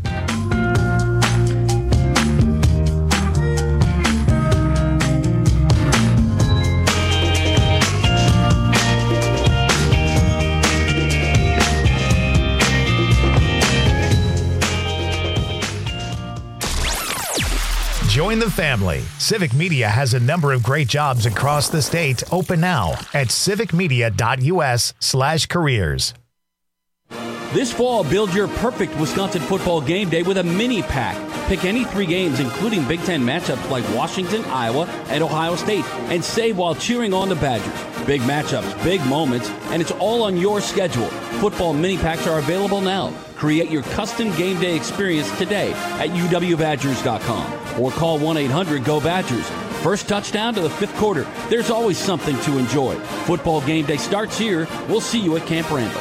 Speaker 1: Join the family. Civic Media has a number of great jobs across the state open now at civicmedia.us slash careers.
Speaker 14: This fall, build your perfect Wisconsin football game day with a mini pack. Pick any three games, including Big Ten matchups like Washington, Iowa, and Ohio State, and save while cheering on the Badgers. Big matchups, big moments, and it's all on your schedule. Football mini packs are available now. Create your custom game day experience today at u w badgers dot com or call one eight hundred go badgers. First touchdown to the fifth quarter. There's always something to enjoy. Football game day starts here. We'll see you at Camp Randall.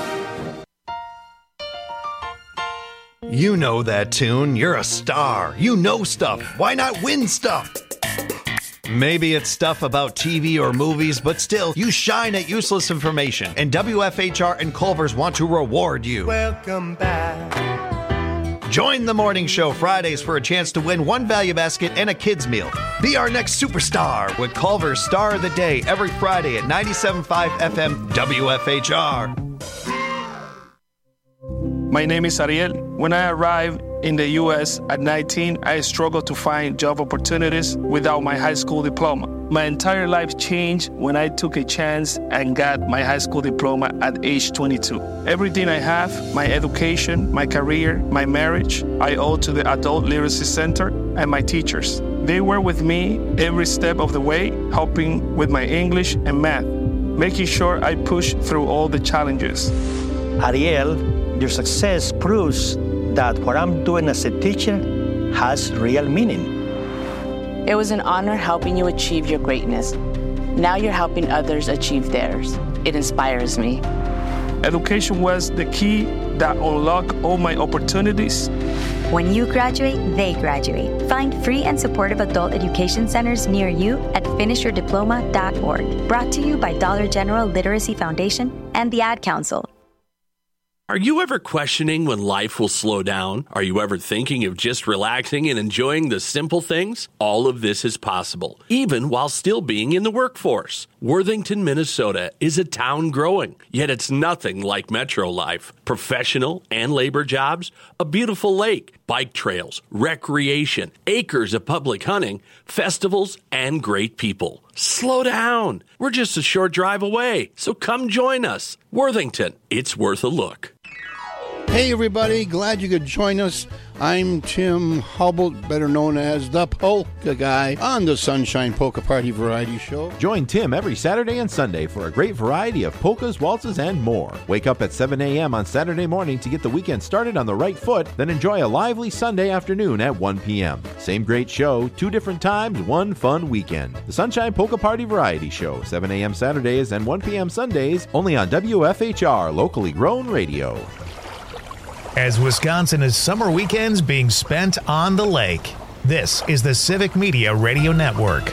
Speaker 15: You know that tune. You're a star. You know stuff. Why not win stuff? Maybe it's stuff about T V or movies, but still, you shine at useless information, and W F H R and Culver's want to reward you.
Speaker 16: Welcome back.
Speaker 15: Join the morning show Fridays for a chance to win one value basket and a kid's meal. Be our next superstar with Culver's Star of the Day every Friday at ninety-seven point five F M W F H R.
Speaker 17: My name is Ariel. When I arrived in the U S at nineteen, I struggled to find job opportunities without my high school diploma. My entire life changed when I took a chance and got my high school diploma at age twenty-two. Everything I have, my education, my career, my marriage, I owe to the Adult Literacy Center and my teachers. They were with me every step of the way, helping with my English and math, making sure I push through all the challenges.
Speaker 16: Ariel, your success proves that what I'm doing as a teacher has real meaning.
Speaker 18: It was an honor helping you achieve your greatness. Now you're helping others achieve theirs. It inspires me.
Speaker 17: Education was the key that unlocked all my opportunities.
Speaker 20: When you graduate, they graduate. Find free and supportive adult education centers near you at finish your diploma dot org. Brought to you by Dollar General Literacy Foundation and the Ad Council.
Speaker 22: Are you ever questioning when life will slow down? Are you ever thinking of just relaxing and enjoying the simple things? All of this is possible, even while still being in the workforce. Worthington, Minnesota is a town growing, yet it's nothing like metro life. Professional and labor jobs, a beautiful lake, bike trails, recreation, acres of public hunting, festivals, and great people. Slow down. We're just a short drive away, so come join us. Worthington, it's worth a look.
Speaker 23: Hey everybody, glad you could join us. I'm Tim Hubble, better known as the Polka Guy, on the Sunshine Polka Party Variety Show.
Speaker 24: Join Tim every Saturday and Sunday for a great variety of polkas, waltzes, and more. Wake up at seven a.m. on Saturday morning to get the weekend started on the right foot, then enjoy a lively Sunday afternoon at one p.m. Same great show, two different times, one fun weekend. The Sunshine Polka Party Variety Show, seven a.m. Saturdays and one p.m. Sundays, only on W F H R, locally grown radio.
Speaker 1: As Wisconsin is summer weekends being spent on the lake, this is the Civic Media Radio Network.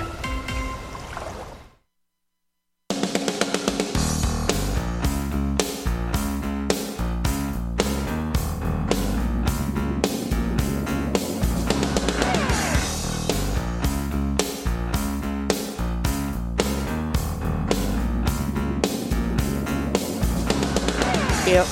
Speaker 19: Yep.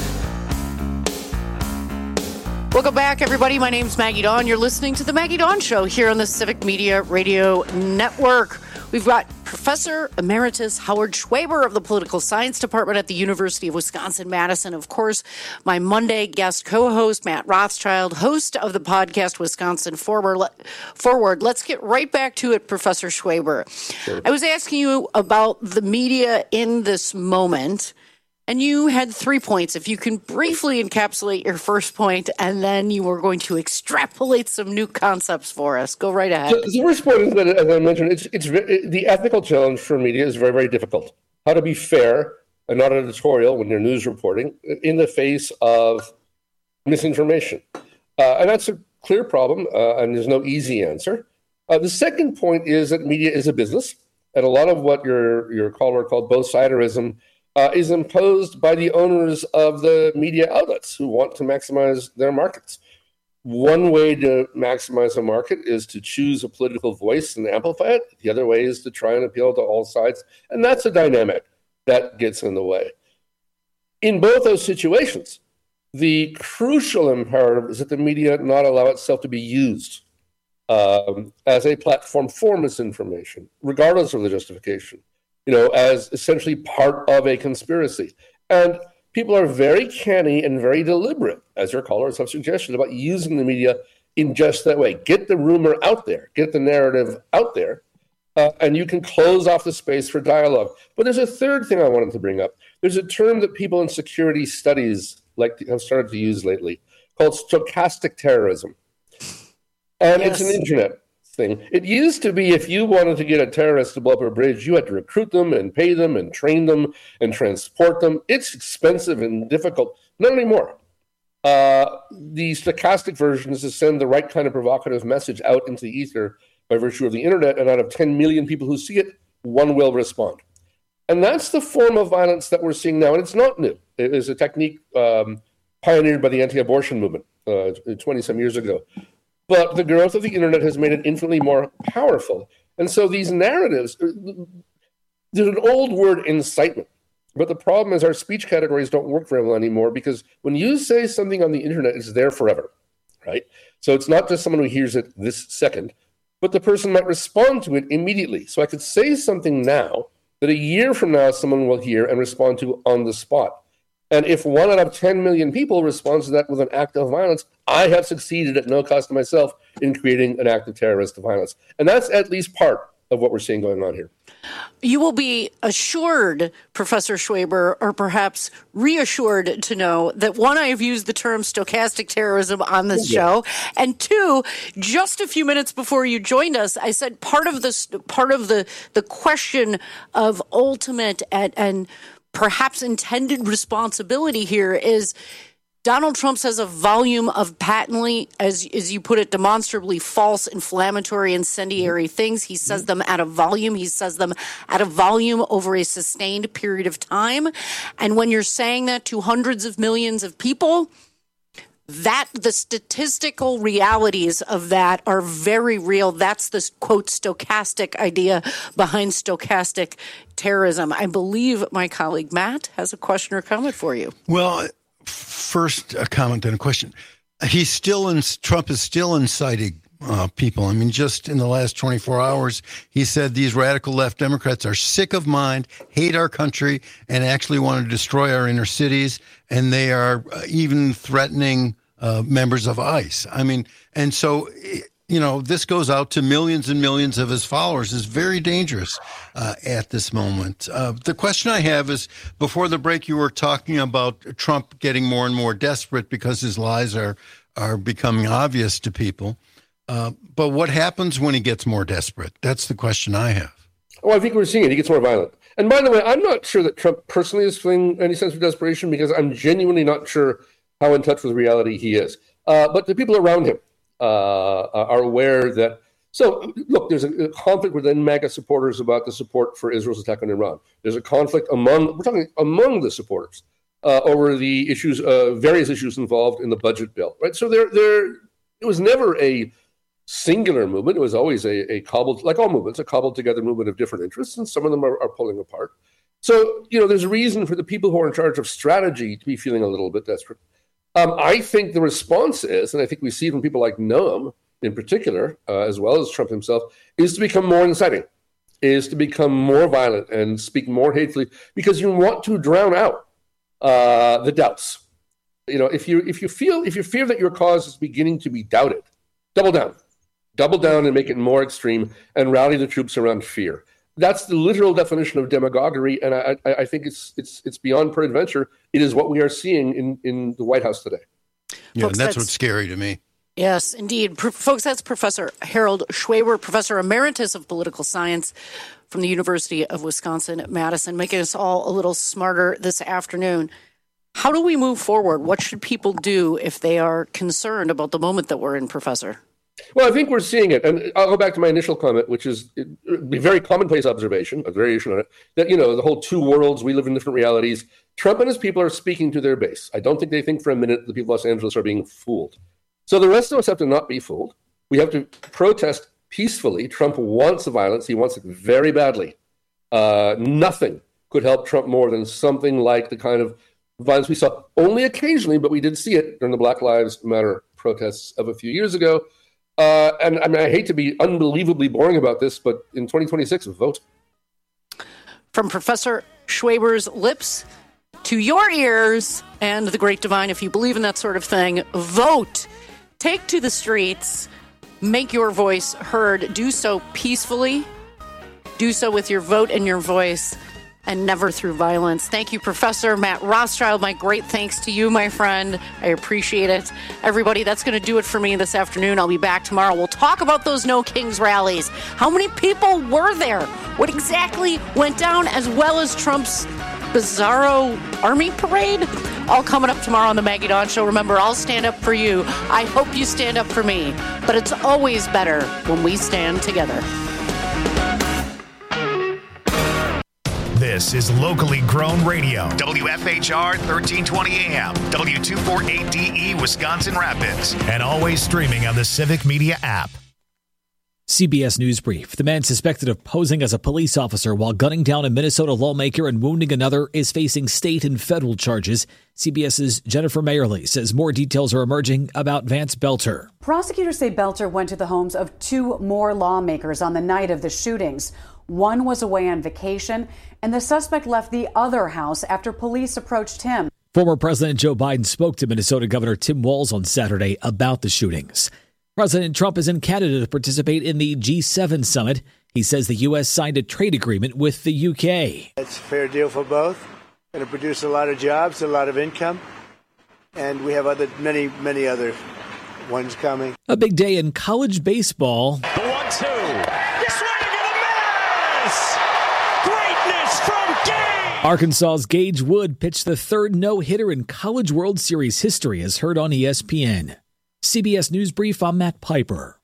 Speaker 19: Welcome back, everybody. My name's Maggie Dawn. You're listening to The Maggie Dawn Show here on the Civic Media Radio Network. We've got Professor Emeritus Howard Schwaber of the Political Science Department at the University of Wisconsin-Madison. Of course, my Monday guest co-host, Matt Rothschild, host of the podcast Wisconsin Forward. Forward. Let's get right back to it, Professor Schwaber. Sure. I was asking you about the media in this moment. And you had three points. If you can briefly encapsulate your first point, and then you were going to extrapolate some new concepts for us. Go right ahead.
Speaker 4: So the first point is that, as I mentioned, it's it's it, the ethical challenge for media is very, very difficult. How to be fair and not editorial when you're news reporting in the face of misinformation. Uh, and that's a clear problem, uh, and there's no easy answer. Uh, the second point is that media is a business, and a lot of what your, your caller called both-siderism Uh, is imposed by the owners of the media outlets who want to maximize their markets. One way to maximize a market is to choose a political voice and amplify it. The other way is to try and appeal to all sides. And that's a dynamic that gets in the way. In both those situations, the crucial imperative is that the media not allow itself to be used um, as a platform for misinformation, regardless of the justification, you know, as essentially part of a conspiracy. And people are very canny and very deliberate, as your callers have suggested, about using the media in just that way. Get the rumor out there, get the narrative out there, uh, and you can close off the space for dialogue. But there's a third thing I wanted to bring up. There's a term that people in security studies like to, have started to use lately called stochastic terrorism. And yes. It's an internet thing. It used to be if you wanted to get a terrorist to blow up a bridge, you had to recruit them and pay them and train them and transport them. It's expensive and difficult. Not anymore. Uh, the stochastic version is to send the right kind of provocative message out into the ether by virtue of the internet, and out of ten million people who see it, one will respond. And that's the form of violence that we're seeing now, and it's not new. It is a technique um, pioneered by the anti-abortion movement uh, twenty-some years ago. But the growth of the internet has made it infinitely more powerful. And so these narratives, there's an old word, incitement. But the problem is our speech categories don't work very well anymore, because when you say something on the internet, it's there forever, right? So it's not just someone who hears it this second, but the person might respond to it immediately. So I could say something now that a year from now someone will hear and respond to on the spot. And if one out of ten million people responds to that with an act of violence, I have succeeded at no cost to myself in creating an act of terrorist violence. And that's at least part of what we're seeing going on here.
Speaker 19: You will be assured, Professor Schwaber, or perhaps reassured to know that, one, I have used the term stochastic terrorism on this yeah. show, and two, just a few minutes before you joined us, I said part of this, part of the the question of ultimate and, and perhaps intended responsibility here is Donald Trump says a volume of patently, as as you put it, demonstrably false, inflammatory, incendiary things. He says them at a volume. He says them at a volume over a sustained period of time. And when you're saying that to hundreds of millions of people, that the statistical realities of that are very real. That's the, quote, stochastic idea behind stochastic terrorism. I believe my colleague Matt has a question or comment for you.
Speaker 21: Well, first a comment and a question. He's still in, Trump is still inciting uh, people. I mean, just in the last twenty-four hours, he said these radical left Democrats are sick of mind, hate our country, and actually want to destroy our inner cities. And they are even threatening uh, members of ICE. I mean, and so, you know, this goes out to millions and millions of his followers. Is very dangerous uh, at this moment. Uh, the question I have is, before the break, you were talking about Trump getting more and more desperate because his lies are, are becoming obvious to people. Uh, but what happens when he gets more desperate? That's the question I have.
Speaker 4: Well, I think we're seeing it. He gets more violent. And by the way, I'm not sure that Trump personally is feeling any sense of desperation, because I'm genuinely not sure how in touch with reality he is. Uh, but the people around him uh, are aware that. So, look, there's a, a conflict within MAGA supporters about the support for Israel's attack on Iran. There's a conflict among, we're talking among the supporters uh, over the issues, uh, various issues involved in the budget bill, right? So there, there, it was never a singular movement. It was always a, a cobbled, like all movements, a cobbled together movement of different interests, and some of them are, are pulling apart. So, you know, there's a reason for the people who are in charge of strategy to be feeling a little bit desperate. Um, I think the response is, and I think we see from people like Noam in particular, uh, as well as Trump himself, is to become more inciting, is to become more violent and speak more hatefully, because you want to drown out uh, the doubts. You know, if you if you feel if you fear that your cause is beginning to be doubted, double down, double down and make it more extreme, and rally the troops around fear. That's the literal definition of demagoguery, and I, I, I think it's it's it's beyond peradventure. It is what we are seeing in, in the White House today.
Speaker 21: Yeah, Folks, and that's, that's what's scary to me.
Speaker 19: Yes, indeed. Pro- folks, that's Professor Harold Schwaber, Professor Emeritus of Political Science from the University of Wisconsin-Madison, making us all a little smarter this afternoon. How do we move forward? What should people do if they are concerned about the moment that we're in, Professor?
Speaker 4: Well, I think we're seeing it. And I'll go back to my initial comment, which is a very commonplace observation, a variation on it, that, you know, the whole two worlds, we live in different realities. Trump and his people are speaking to their base. I don't think they think for a minute the people of Los Angeles are being fooled. So the rest of us have to not be fooled. We have to protest peacefully. Trump wants violence. He wants it very badly. Uh, nothing could help Trump more than something like the kind of violence we saw only occasionally, but we did see it during the Black Lives Matter protests of a few years ago. Uh, and I mean, I hate to be unbelievably boring about this, but in twenty twenty-six, vote.
Speaker 19: From Professor Schwaber's lips to your ears and the great divine, if you believe in that sort of thing, vote. Take to the streets. Make your voice heard. Do so peacefully. Do so with your vote and your voice, and never through violence. Thank you, Professor Matt Rothschild. My great thanks to you, my friend. I appreciate it. Everybody, that's going to do it for me this afternoon. I'll be back tomorrow. We'll talk about those No Kings rallies. How many people were there? What exactly went down, as well as Trump's bizarro army parade? All coming up tomorrow on the Maggie Dawn Show. Remember, I'll stand up for you. I hope you stand up for me. But it's always better when we stand together.
Speaker 1: This is locally grown radio. W F H R thirteen twenty A M, W two forty-eight D E, Wisconsin Rapids, and always streaming on the Civic Media app.
Speaker 2: C B S News Brief. The man suspected of posing as a police officer while gunning down a Minnesota lawmaker and wounding another is facing state and federal charges. CBS's Jennifer Mayerly says more details are emerging about Vance Belter.
Speaker 5: Prosecutors say Belter went to the homes of two more lawmakers on the night of the shootings. One was away on vacation, and the suspect left the other house after police approached him.
Speaker 2: Former President Joe Biden spoke to Minnesota Governor Tim Walz on Saturday about the shootings. President Trump is in Canada to participate in the G seven summit. He says the U S signed a trade agreement with the U K.
Speaker 6: It's a fair deal for both. Going to produce a lot of jobs, a lot of income, and we have other many, many other ones coming.
Speaker 2: A big day in college baseball.
Speaker 7: The one two. Greatness from Gage!
Speaker 2: Arkansas's Gage Wood pitched the third no-hitter in College World Series history, as heard on E S P N. C B S News Brief, I'm Matt Piper.